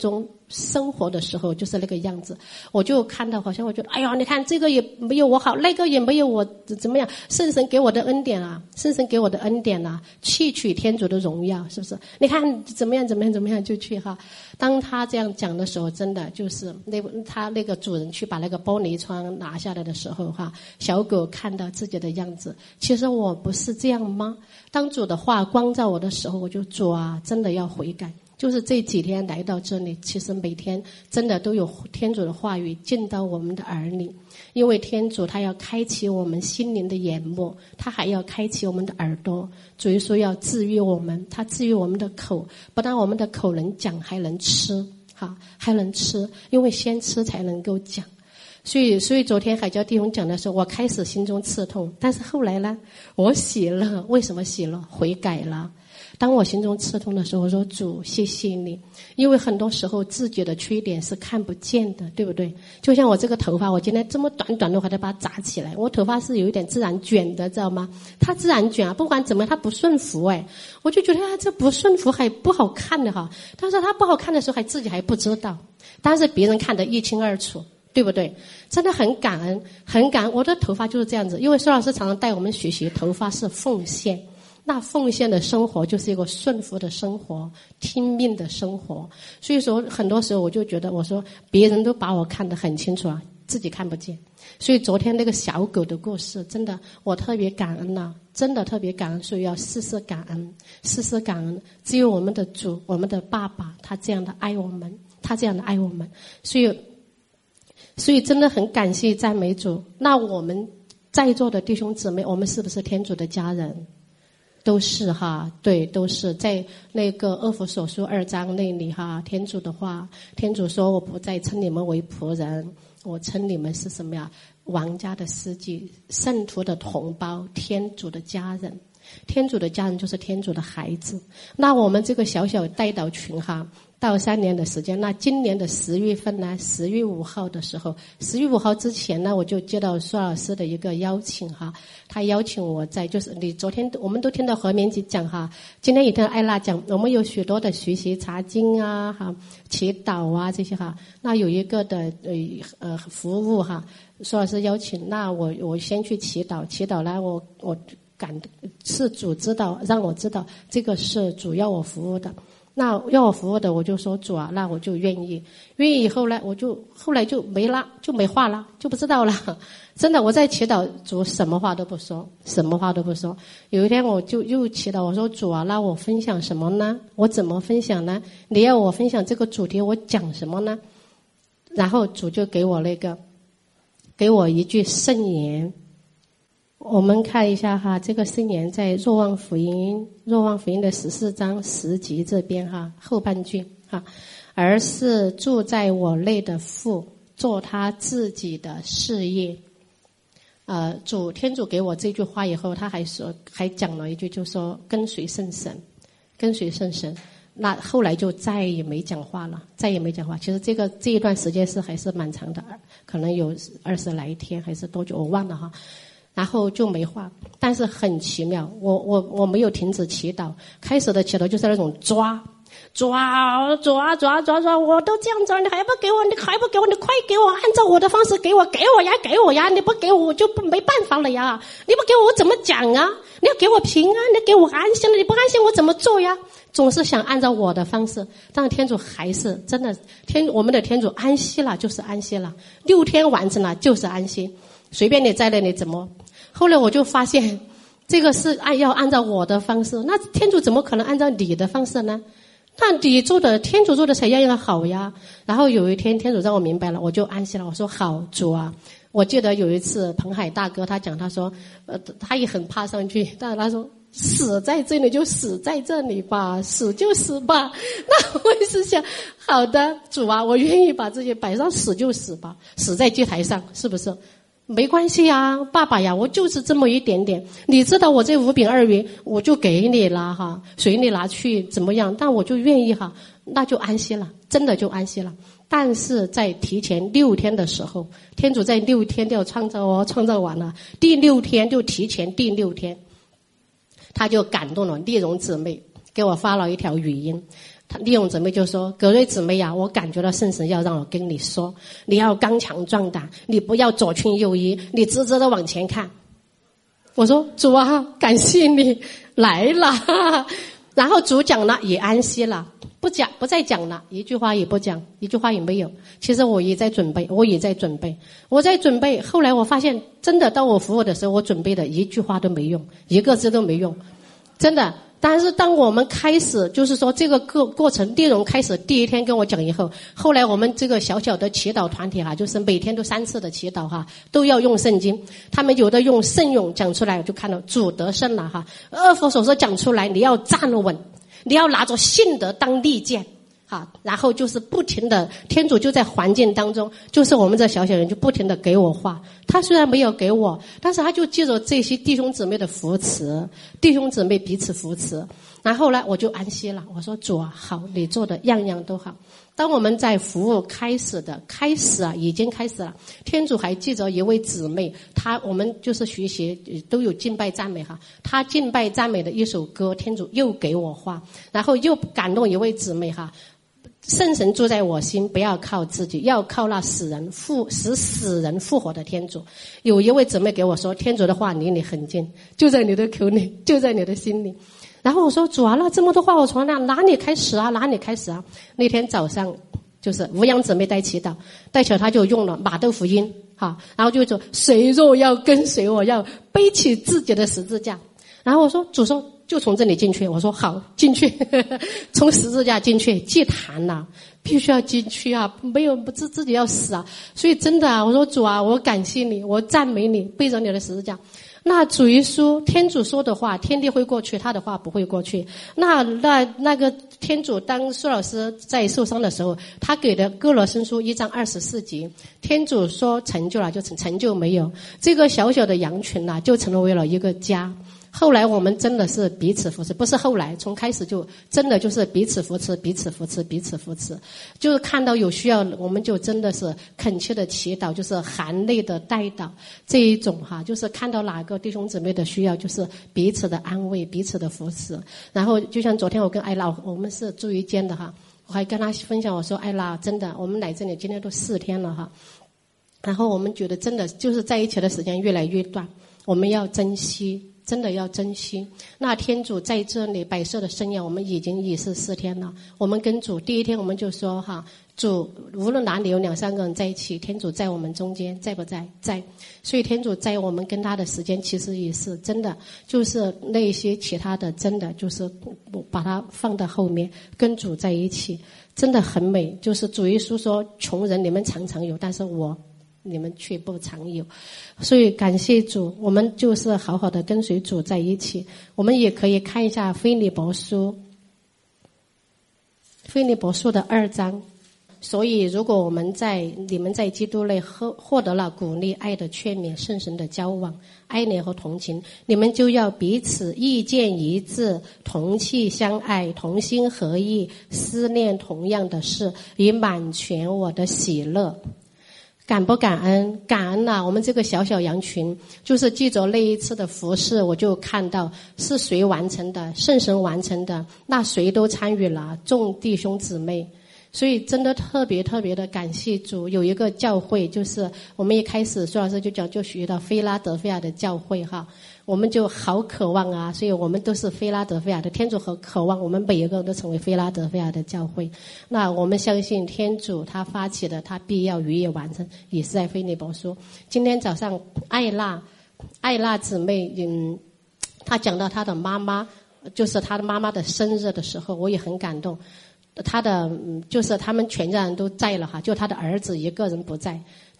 生活的时候就是那个样子，我就看到好像我觉得，哎呀，你看这个也没有我好，那个也没有我怎么样，圣神给我的恩典啊，圣神给我的恩典啊，去取天主的荣耀，是不是？你看怎么样怎么样怎么样就去哈。当他这样讲的时候，真的就是他那个主人去把那个玻璃窗拿下来的时候哈，小狗看到自己的样子，其实我不是这样吗？当主的话光照我的时候，我就主啊，真的要悔改。就是这几天来到这里，其实每天真的都有天主的话语进到我们的耳里，因为天主他要开启我们心灵的眼目，他还要开启我们的耳朵。主耶稣要治愈我们，他治愈我们的口，不但我们的口能讲，还能吃，还能吃，因为先吃才能够讲。所以昨天海教弟兄讲的时候，我开始心中刺痛，但是后来呢，我喜乐。为什么喜乐？悔改了。当我心中刺痛的时候，我说主谢谢你，因为很多时候自己的缺点是看不见的，对不对？就像我这个头发，我今天这么短短的我还得把它扎起来，我头发是有一点自然卷的，知道吗？它自然卷啊，不管怎么样它不顺服我就觉得这不顺服还不好看的哈。但是它不好看的时候还自己还不知道，但是别人看得一清二楚，对不对？真的很感恩，很感恩。我的头发就是这样子，因为苏老师常常带我们学习，头发是奉献。那奉献的生活就是一个顺服的生活，听命的生活。所以说很多时候我就觉得，我说别人都把我看得很清楚啊，自己看不见。所以昨天那个小狗的故事，真的我特别感恩啊，真的特别感恩。所以要时时感恩，时时感恩。只有我们的主，我们的爸爸，他这样的爱我们，他这样的爱我们。所以真的很感谢赞美主。那我们在座的弟兄姊妹，我们是不是天主的家人？都是哈，对，都是在那个《厄弗所书》2章那里哈，天主的话，天主说我不再称你们为仆人，我称你们是什么呀？王家的司机，圣徒的同胞，天主的家人。天主的家人就是天主的孩子。那我们这个小小代祷群哈，到3年的时间，那今年的10月份呢，10月5号的时候，10月5号之前呢，我就接到苏老师的一个邀请哈，他邀请我就是你昨天我们都听到何明吉讲哈，今天也听到艾拉讲，我们有许多的学习查经啊哈，祈祷啊这些哈，那有一个的服务哈，苏老师邀请，那我先去祈祷呢，我是主知道，让我知道这个是主要我服务的。那要我服务的，我就说主啊，那我就愿意。以后呢，后来就没了，就没话了，就不知道了。真的，我在祈祷主，什么话都不说，什么话都不说。有一天我就又祈祷，我说主啊，那我分享什么呢？我怎么分享呢？你要我分享这个主题，我讲什么呢？然后主就给我一句圣言。我们看一下哈，这个圣言在若望福音的14章10节这边哈，后半句哈，而是住在我内的父，做他自己的事业。天主给我这句话以后，他还讲了一句，就说跟随圣神。那后来就再也没讲话了。其实这一段时间还是蛮长的，可能有20来天还是多久，我忘了哈。然后就没话，但是很奇妙，我没有停止祈祷，开始的祈祷就是那种抓，我都这样抓，你还不给我，你快给我，按照我的方式给我呀，你不给我我就没办法了呀，你不给我怎么讲啊？你要给我平安，你给我安心了，你不安心我怎么做呀？总是想按照我的方式，但是天主还是真的我们的天主安息了就是安息了，6天完成了就是安息，随便你在那里怎么。后来我就发现这个是要按照我的方式，那天主怎么可能按照你的方式呢？那你做的天主做的才样样好呀。然后有一天天主让我明白了，我就安息了，我说好主啊。我记得有一次彭海大哥他讲，他说他也很怕上去，但是他说死在这里就死在这里吧，死就死吧。那我也是想好的主啊，我愿意把自己摆上，死就死吧，死在祭台上，是不是没关系呀，爸爸呀，我就是这么一点点，你知道我这5饼2鱼我就给你了哈，随你拿去怎么样，但我就愿意哈，那就安息了，真的就安息了。但是在提前6天的时候，天主在6天就要创造完了，第6天就提前第6天，他就感动了丽蓉姊妹，给我发了一条语音。 弟兄姊妹就说：“葛瑞姊妹呀，我感觉到圣神要让我跟你说，你要刚强壮胆，你不要左群右依，你直直的往前看。”我说：“主啊，感谢你来了。”然后主讲了，也安息了，不再讲了，一句话也不讲，一句话也没有。其实我也在准备。后来我发现，真的到我服务的时候，我准备的一句话都没用，一个字都没用，真的。但是当我们开始，就是说这个过程内容开始第一天跟我讲以后，后来我们这个小小的祈祷团体就是每天都3次的祈祷都要用圣经。他们有的用圣咏讲出来，就看到主得胜了二佛所说讲出来，你要站稳，你要拿着信德当利剑。然后就是不停的，天主就在环境当中，就是我们这小小人就不停的给我话。他虽然没有给我，但是他就借着这些弟兄姊妹的扶持，弟兄姊妹彼此扶持。然后呢，我就安息了。我说主啊，好，你做的样样都好。当我们在服务已经开始了。天主还记着一位姊妹，我们就是学习都有敬拜赞美她敬拜赞美的一首歌，天主又给我话，然后又感动一位姊妹圣神住在我心，不要靠自己，要靠那使死人复活的天主。有一位姊妹给我说，天主的话离你很近，就在你的口里，就在你的心里。然后我说主啊，那这么多话我从哪里开始啊？那天早上就是吴阳姊妹带祈祷，他就用了马窦福音然后就说谁若要跟随我，要背起自己的十字架。然后我说主说就从这里进去，我说好，进去从十字架进去，祭坛了，必须要进去没有自己要死所以真的我说主啊，我感谢你，我赞美你，背着你的十字架。那主耶稣天主说的话，天地会过去，他的话不会过去。那个天主，当苏老师在受伤的时候，他给的哥罗森书1章24节，天主说成就了，就成就没有。这个小小的羊群就成为了一个家。后来我们真的是彼此扶持，不是后来，从开始就真的就是彼此扶持，就是看到有需要，我们就真的是恳切的祈祷，就是含泪的代祷这一种就是看到哪个弟兄姊妹的需要，就是彼此的安慰，彼此的扶持。然后就像昨天我跟艾拉，我们是住一间的我还跟他分享，我说艾拉，真的我们来这里今天都4天了然后我们觉得真的就是在一起的时间越来越短，我们要珍惜，真的要珍惜。那天主在这里摆设的盛宴，我们已经也是4天了。我们跟主第一天我们就说主无论哪里有2、3个人在一起，天主在我们中间，在不在？在。所以天主在我们跟他的时间，其实也是真的，就是那些其他的真的就是把它放到后面，跟主在一起，真的很美。就是主耶稣说，穷人你们常常有，但是你们却不常有。所以感谢主，我们就是好好的跟随主在一起。我们也可以看一下腓立比书的2章。所以如果你们在基督内获得了鼓励、爱的劝勉、圣神的交往、爱怜和同情，你们就要彼此意见一致，同气相爱，同心合意，思念同样的事，以满全我的喜乐。感不感恩？感恩我们这个小小羊群，就是记着那一次的服事，我就看到是谁完成的，圣神完成的，那谁都参与了，众弟兄姊妹。所以真的特别特别的感谢主。有一个教会，就是我们一开始苏老师就学到菲拉德菲亚的教会我们就好渴望所以我们都是菲拉德菲亚的，天主和渴望我们每一个人都成为菲拉德菲亚的教会。那我们相信天主他发起的，他必要予以完成，也是在腓立比书。今天早上艾拉姊妹她讲到她的妈妈，就是她的妈妈的生日的时候，我也很感动。他的就是他们全家人都在了就他的儿子一个人不在，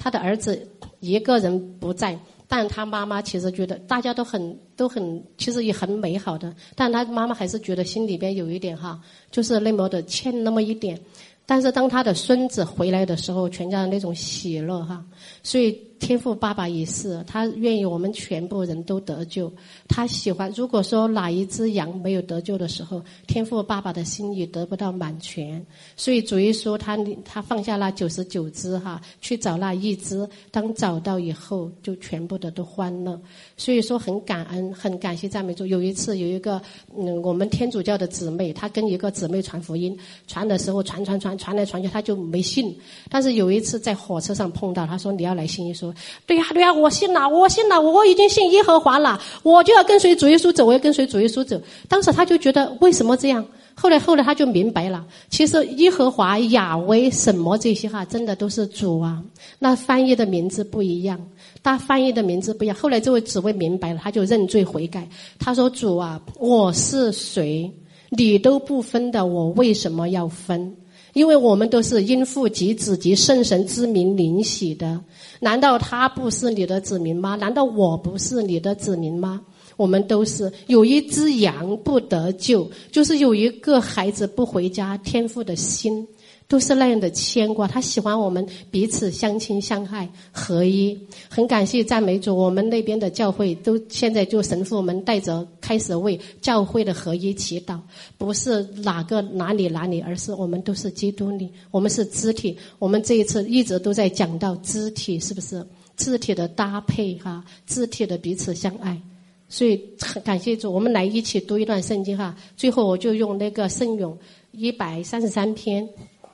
但他妈妈其实觉得大家都很其实也很美好的，但他妈妈还是觉得心里边有一点就是那么的欠那么一点。但是当他的孙子回来的时候，全家人那种喜乐所以天父爸爸也是，他愿意我们全部人都得救。他喜欢，如果说哪一只羊没有得救的时候，天父爸爸的心意得不到满全。所以主耶稣他放下那99只去找那一只，当找到以后，就全部的都欢乐。所以说很感恩，很感谢赞美主。有一次有一个我们天主教的姊妹，她跟一个姊妹传福音，传的时候传来传去，她就没信。但是有一次在火车上碰到，她说你要来信耶稣。对呀，我信了，我已经信耶和华了，我就要跟随主耶稣走，我要跟随主耶稣走。当时他就觉得为什么这样？后来他就明白了，其实耶和华、亚威什么这些真的都是主啊，那翻译的名字不一样，他翻译的名字不一样。后来这位姊妹明白了，他就认罪悔改，他说主啊，我是谁，你都不分的，我为什么要分？因为我们都是因父及子及圣神之名领洗的，难道他不是你的子民吗？难道我不是你的子民吗？我们都是。有一只羊不得救，就是有一个孩子不回家，天父的心都是那样的牵挂，他喜欢我们彼此相亲相爱合一。很感谢赞美主，我们那边的教会都现在就神父们带着开始为教会的合一祈祷，不是哪里，而是我们都是基督里，我们是肢体。我们这一次一直都在讲到肢体，是不是肢体的搭配肢体的彼此相爱。所以很感谢主，我们来一起读一段圣经最后我就用那个圣咏133篇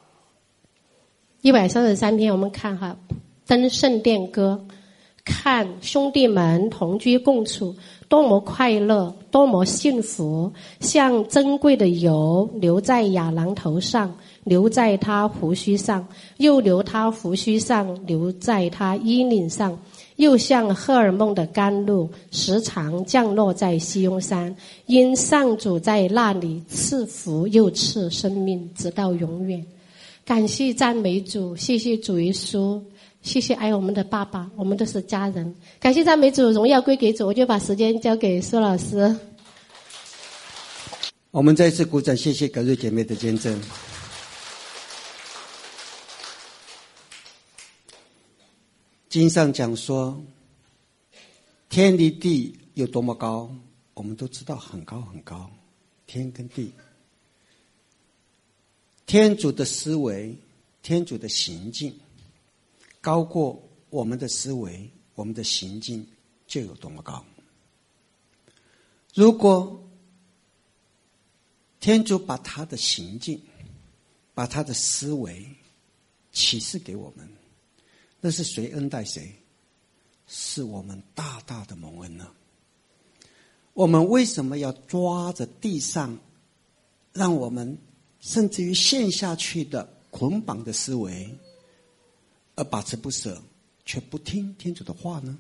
我们看登圣殿歌，看兄弟们同居共处，多么快乐，多么幸福，像珍贵的油留在亚郎头上，留在他胡须上，又留他胡须上，留在他衣领上，又像荷尔蒙的甘露，时常降落在西雍山，因上主在那里赐福又赐生命，直到永远。感谢赞美主，谢谢主耶稣，谢谢爱我们的爸爸，我们都是家人。感谢赞美主，荣耀归给主。我就把时间交给苏老师。 我们再次鼓掌，谢谢葛瑞姐妹的见证。经上讲说，天离地有多么高，我们都知道很高很高，天跟地。天主的思维，天主的行径高过我们的思维，我们的行径就有多么高。如果天主把他的行径，把他的思维启示给我们，那是谁恩待谁？是我们大大的蒙恩呢。我们为什么要抓着地上让我们甚至于陷下去的捆绑的思维而把持不舍，却不听天主的话呢？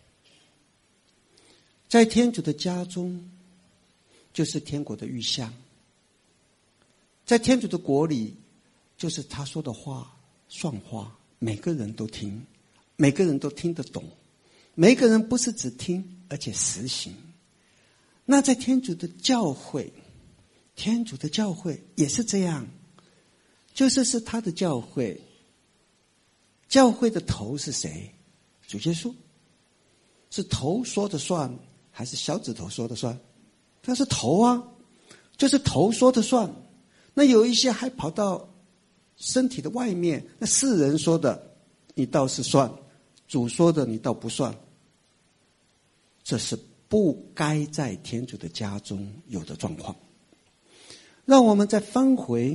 在天主的家中就是天国的预象，在天主的国里就是他说的话算话，每个人都听，每个人都听得懂，每个人不是只听而且实行。那在天主的教会，天主的教会也是这样，是他的教会，教会的头是谁？主耶稣。是头说的算还是小指头说的算？他是头啊，就是头说的算。那有一些还跑到身体的外面，那世人说的你倒是算，主说的你倒不算。这是不该在天主的家中有的状况。让我们再翻回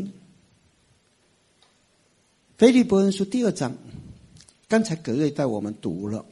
腓立波恩书第2章，刚才葛瑞带我们读了，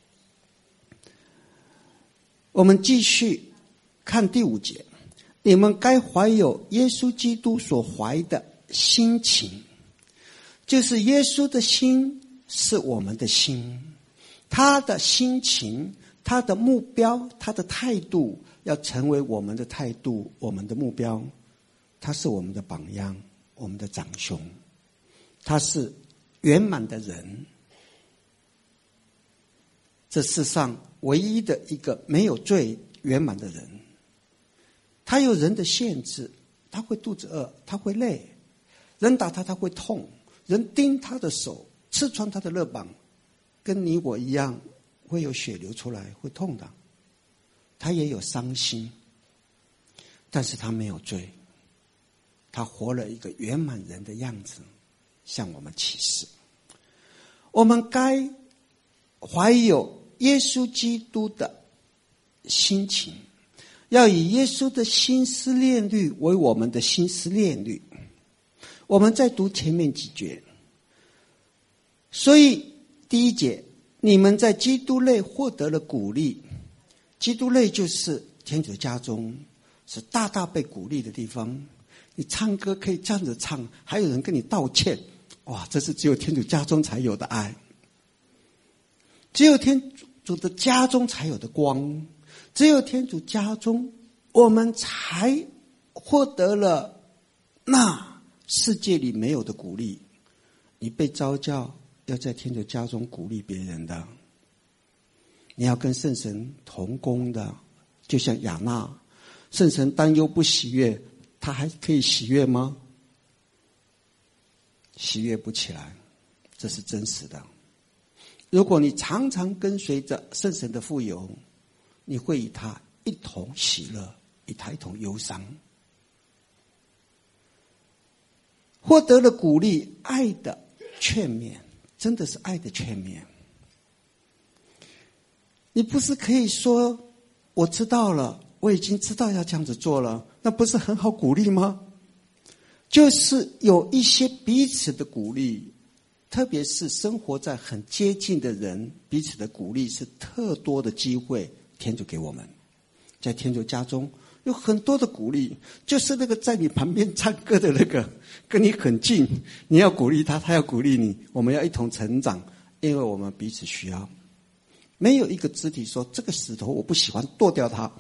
我们继续看第5节。你们该怀有耶稣基督所怀的心情，就是耶稣的心是我们的心，他的心情，他的目标，他的态度要成为我们的态度，我们的目标。他是我们的榜样，我们的长兄，他是圆满的人，这世上唯一的一个没有罪圆满的人。他有人的限制，他会肚子饿，他会累，人打他他会痛，人钉他的手，刺穿他的肋膀， 跟你我一样，会有血流出来，会痛的。他也有伤心，但是他没有罪，他活了一个圆满人的样子，向我们启示。我们该怀有耶稣基督的心情，要以耶稣的心思念律为我们的心思念律。我们再读前面几节。所以第一节，你们在基督内获得了鼓励。基督内就是天主家中，是大大被鼓励的地方。你唱歌可以这样子唱，还有人跟你道歉，哇，这是只有天主家中才有的爱，只有天主的家中才有的光，只有天主家中我们才获得了那世界里没有的鼓励。你被召叫要在天主家中鼓励别人的，你要跟圣神同工的，就像亚娜，圣神担忧不喜悦，他还可以喜悦吗？喜悦不起来，这是真实的。如果你常常跟随着圣神的富有，你会与他一同喜乐，与他一同忧伤。获得了鼓励，爱的劝勉，真的是爱的劝勉。你不是可以说我知道了，我已经知道要这样子做了，那不是很好鼓励吗？就是有一些彼此的鼓励，特别是生活在很接近的人，彼此的鼓励是特多的机会，天主给我们。在天主家中有很多的鼓励，就是那个在你旁边唱歌的那个，跟你很近，你要鼓励他，他要鼓励你，我们要一同成长，因为我们彼此需要。没有一个肢体说这个石头我不喜欢，剁掉它。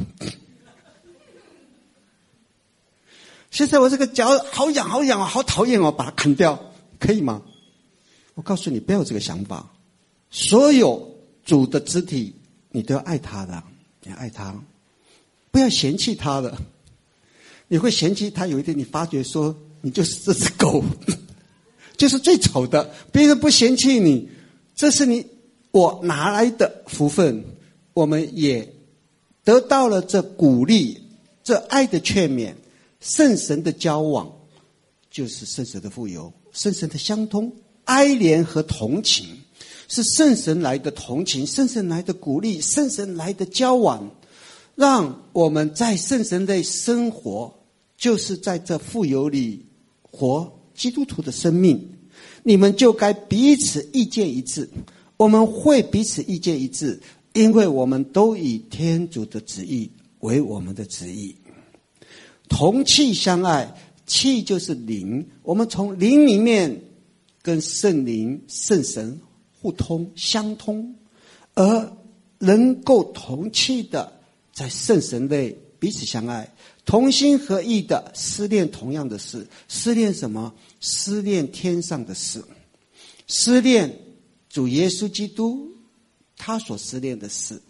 现在我这个脚好痒好痒好讨厌把它砍掉，可以吗？我告诉你，不要有这个想法。所有主的肢体你都要爱他的，你要爱他，不要嫌弃他的。你会嫌弃他，有一天你发觉说你就是这只狗，就是最丑的，别人不嫌弃你，这是我拿来的福分。我们也得到了这鼓励，这爱的劝勉，圣神的交往，就是圣神的富有，圣神的相通，哀怜和同情，是圣神来的同情，圣神来的鼓励，圣神来的交往，让我们在圣神内生活，就是在这富有里活基督徒的生命。你们就该彼此意见一致。我们会彼此意见一致，因为我们都以天主的旨意为我们的旨意。同气相爱，气就是灵，我们从灵里面跟圣灵、圣神互通相通，而能够同气的在圣神内彼此相爱，同心合意的思念同样的事。思念什么？思念天上的事，思念主耶稣基督他所思念的事，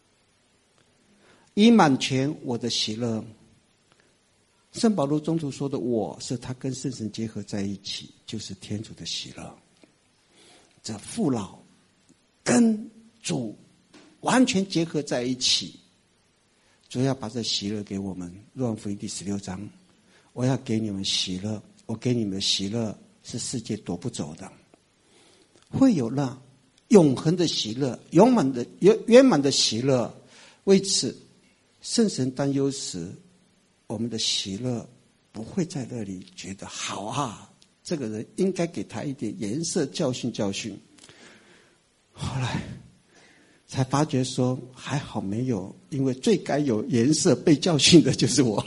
以满全我的喜乐。圣保禄宗徒说的我是他跟圣神结合在一起，就是天主的喜乐。这父老跟主完全结合在一起，主要把这喜乐给我们。若望福音第16章，我要给你们喜乐，我给你们的喜乐是世界夺不走的。会有那永恒的喜乐，圆满的喜乐。为此，圣神担忧时，我们的喜乐不会在那里觉得好啊，这个人应该给他一点颜色教训。后来才发觉说，还好没有，因为最该有颜色被教训的就是我。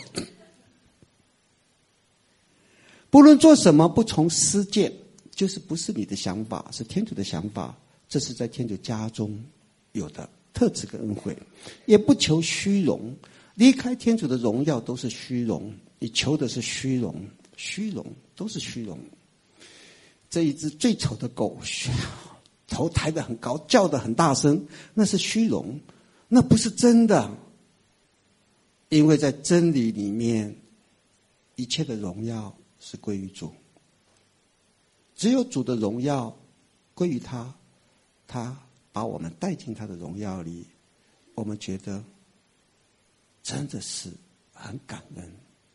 不论做什么，不从私见，就是不是你的想法，是天主的想法，这是在天主家中有的特质跟恩惠。也不求虚荣，离开天主的荣耀都是虚荣，你求的是虚荣都是虚荣。这一只最丑的狗，头抬得很高，叫得很大声，那是虚荣，那不是真的。因为在真理里面，一切的荣耀是归于主，只有主的荣耀归于他，他把我们带进他的荣耀里，我们觉得真的是很感恩。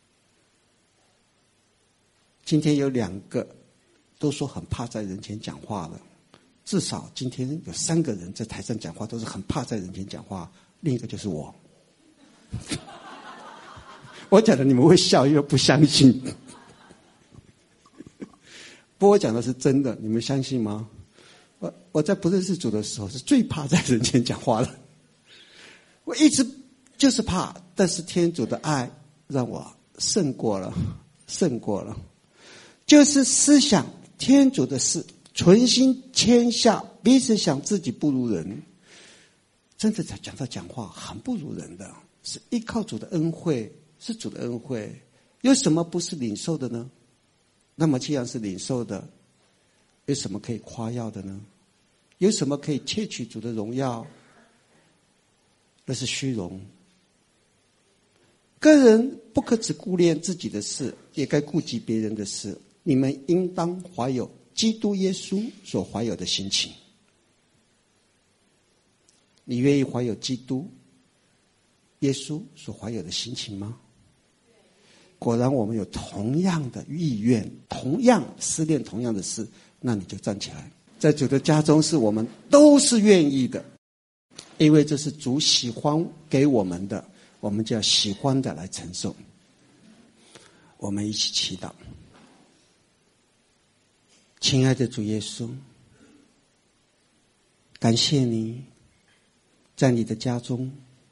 今天有2个都说很怕在人前讲话了，至少今天有3个人在台上讲话都是很怕在人前讲话，另一个就是我。我讲的你们会笑，因为不相信。不过我讲的是真的，你们相信吗？我在不认识主的时候是最怕在人前讲话的，我一直就是怕，但是天主的爱让我胜过了，就是思想天主的事，存心谦下，彼此想自己不如人，真的在讲话很不如人的，是依靠主的恩惠，是主的恩惠，有什么不是领受的呢？那么既然是领受的，有什么可以夸耀的呢？有什么可以窃取主的荣耀？那是虚荣。个人不可只顾念自己的事，也该顾及别人的事。你们应当怀有基督耶稣所怀有的心情。你愿意怀有基督耶稣所怀有的心情吗？果然我们有同样的意愿，同样思念同样的事，那你就站起来。在主的家中，是我们都是愿意的，因为这是主喜欢给我们的，我们就要喜欢的来承受。我们一起祈祷。亲爱的主耶稣，感谢你在你的家中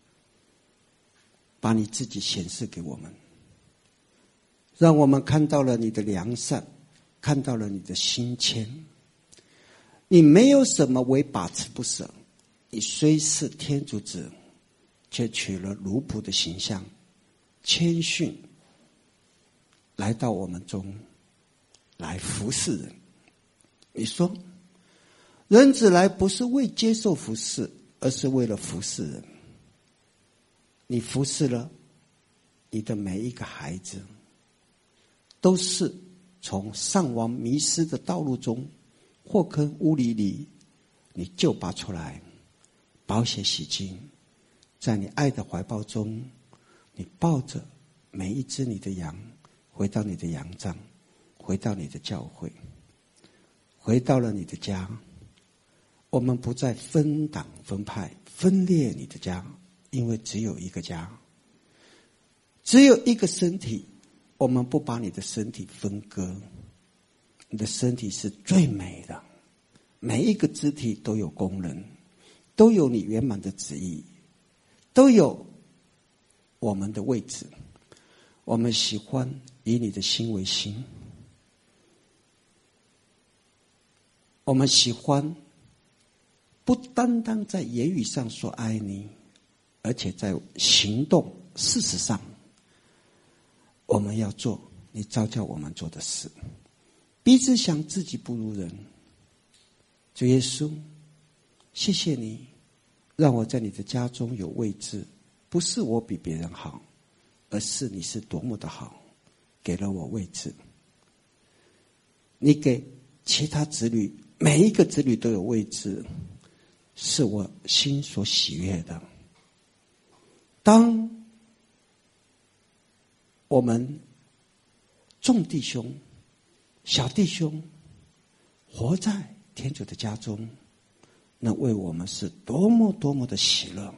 把你自己显示给我们，让我们看到了你的良善，看到了你的心谦。你没有什么为把持不舍，你虽是天主子，却取了奴仆的形象，谦逊来到我们中来服侍人。你说人子来不是为接受服侍，而是为了服侍人。你服侍了你的每一个孩子，都是从丧亡迷失的道路中，祸坑污泥里，你救拔出来，宝血洗净，在你爱的怀抱中，你抱着每一只你的羊，回到你的羊帐，回到你的教会，回到了你的家。我们不再分党分派分裂你的家，因为只有一个家，只有一个身体。我们不把你的身体分割，你的身体是最美的，每一个肢体都有功能，都有你圆满的旨意，都有我们的位置。我们喜欢以你的心为心，我们喜欢不单单在言语上说爱你，而且在行动事实上我们要做你召叫我们做的事，彼此想自己不如人。主耶稣，谢谢你让我在你的家中有位置，不是我比别人好，而是你是多么的好，给了我位置。你给其他子女，每一个子女都有位置，是我心所喜悦的。当我们众弟兄小弟兄活在天主的家中，那为我们是多么多么的喜乐。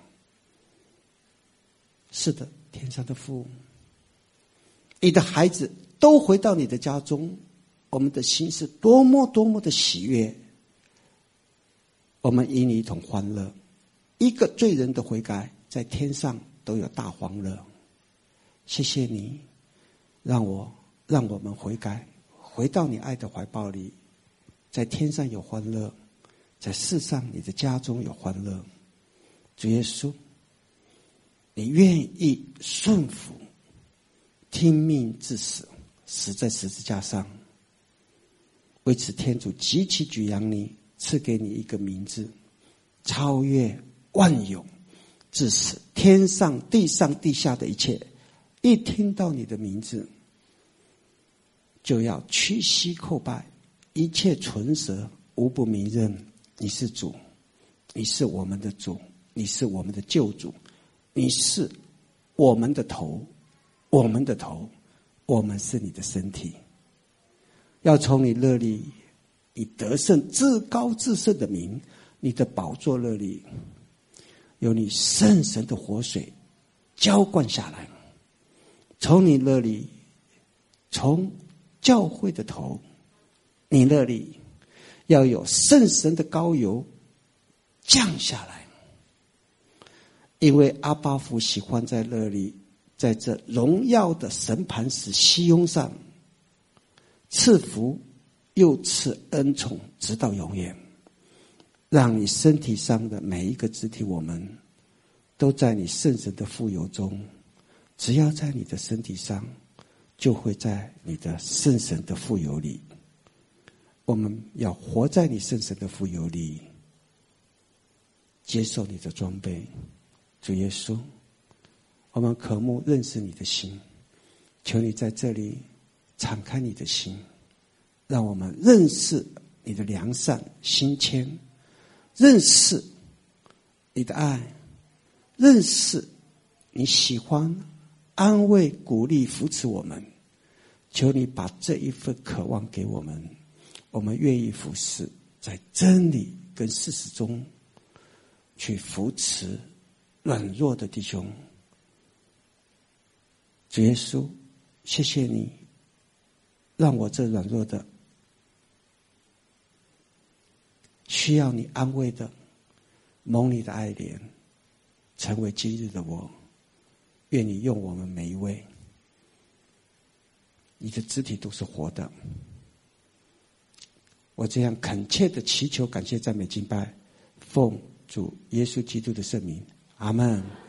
是的，天上的父，你的孩子都回到你的家中，我们的心是多么多么的喜悦。我们与你一同欢乐，一个罪人的悔改在天上都有大欢乐。谢谢你让我们悔改，回到你爱的怀抱里，在天上有欢乐，在世上你的家中有欢乐。主耶稣，你愿意顺服听命至死，死在十字架上，为此天主极其举扬你，赐给你一个名字，超越万有，至死天上地上地下的一切，一听到你的名字就要屈膝叩拜，一切唇舌无不明认你是主。 你是我们的主，你是我们的救主，你是我们的头，我们的头，我们是你的身体。要从你那里以得胜至高至圣的名，你的宝座那里有你圣神的活水浇灌下来，从你那里，从教会的头，你那里要有圣神的膏油降下来，因为阿爸父喜欢在那里，在这荣耀的审判石熙雍上赐福又赐恩宠，直到永远。让你身体上的每一个肢体，我们都在你圣神的富有中，只要在你的身体上，就会在你的圣神的富有里。我们要活在你圣神的富有里，接受你的装备。主耶稣，我们渴慕认识你的心，求你在这里敞开你的心，让我们认识你的良善心谦，认识你的爱，认识你喜欢安慰鼓励扶持我们。求你把这一份渴望给我们，我们愿意服侍，在真理跟事实中去扶持软弱的弟兄。主耶稣，谢谢你让我这软弱的需要你安慰的蒙你的爱怜，成为今日的我。愿你用我们每一位，你的肢体都是活的。我这样恳切的祈求感谢赞美敬拜，奉主耶稣基督的圣名，阿们。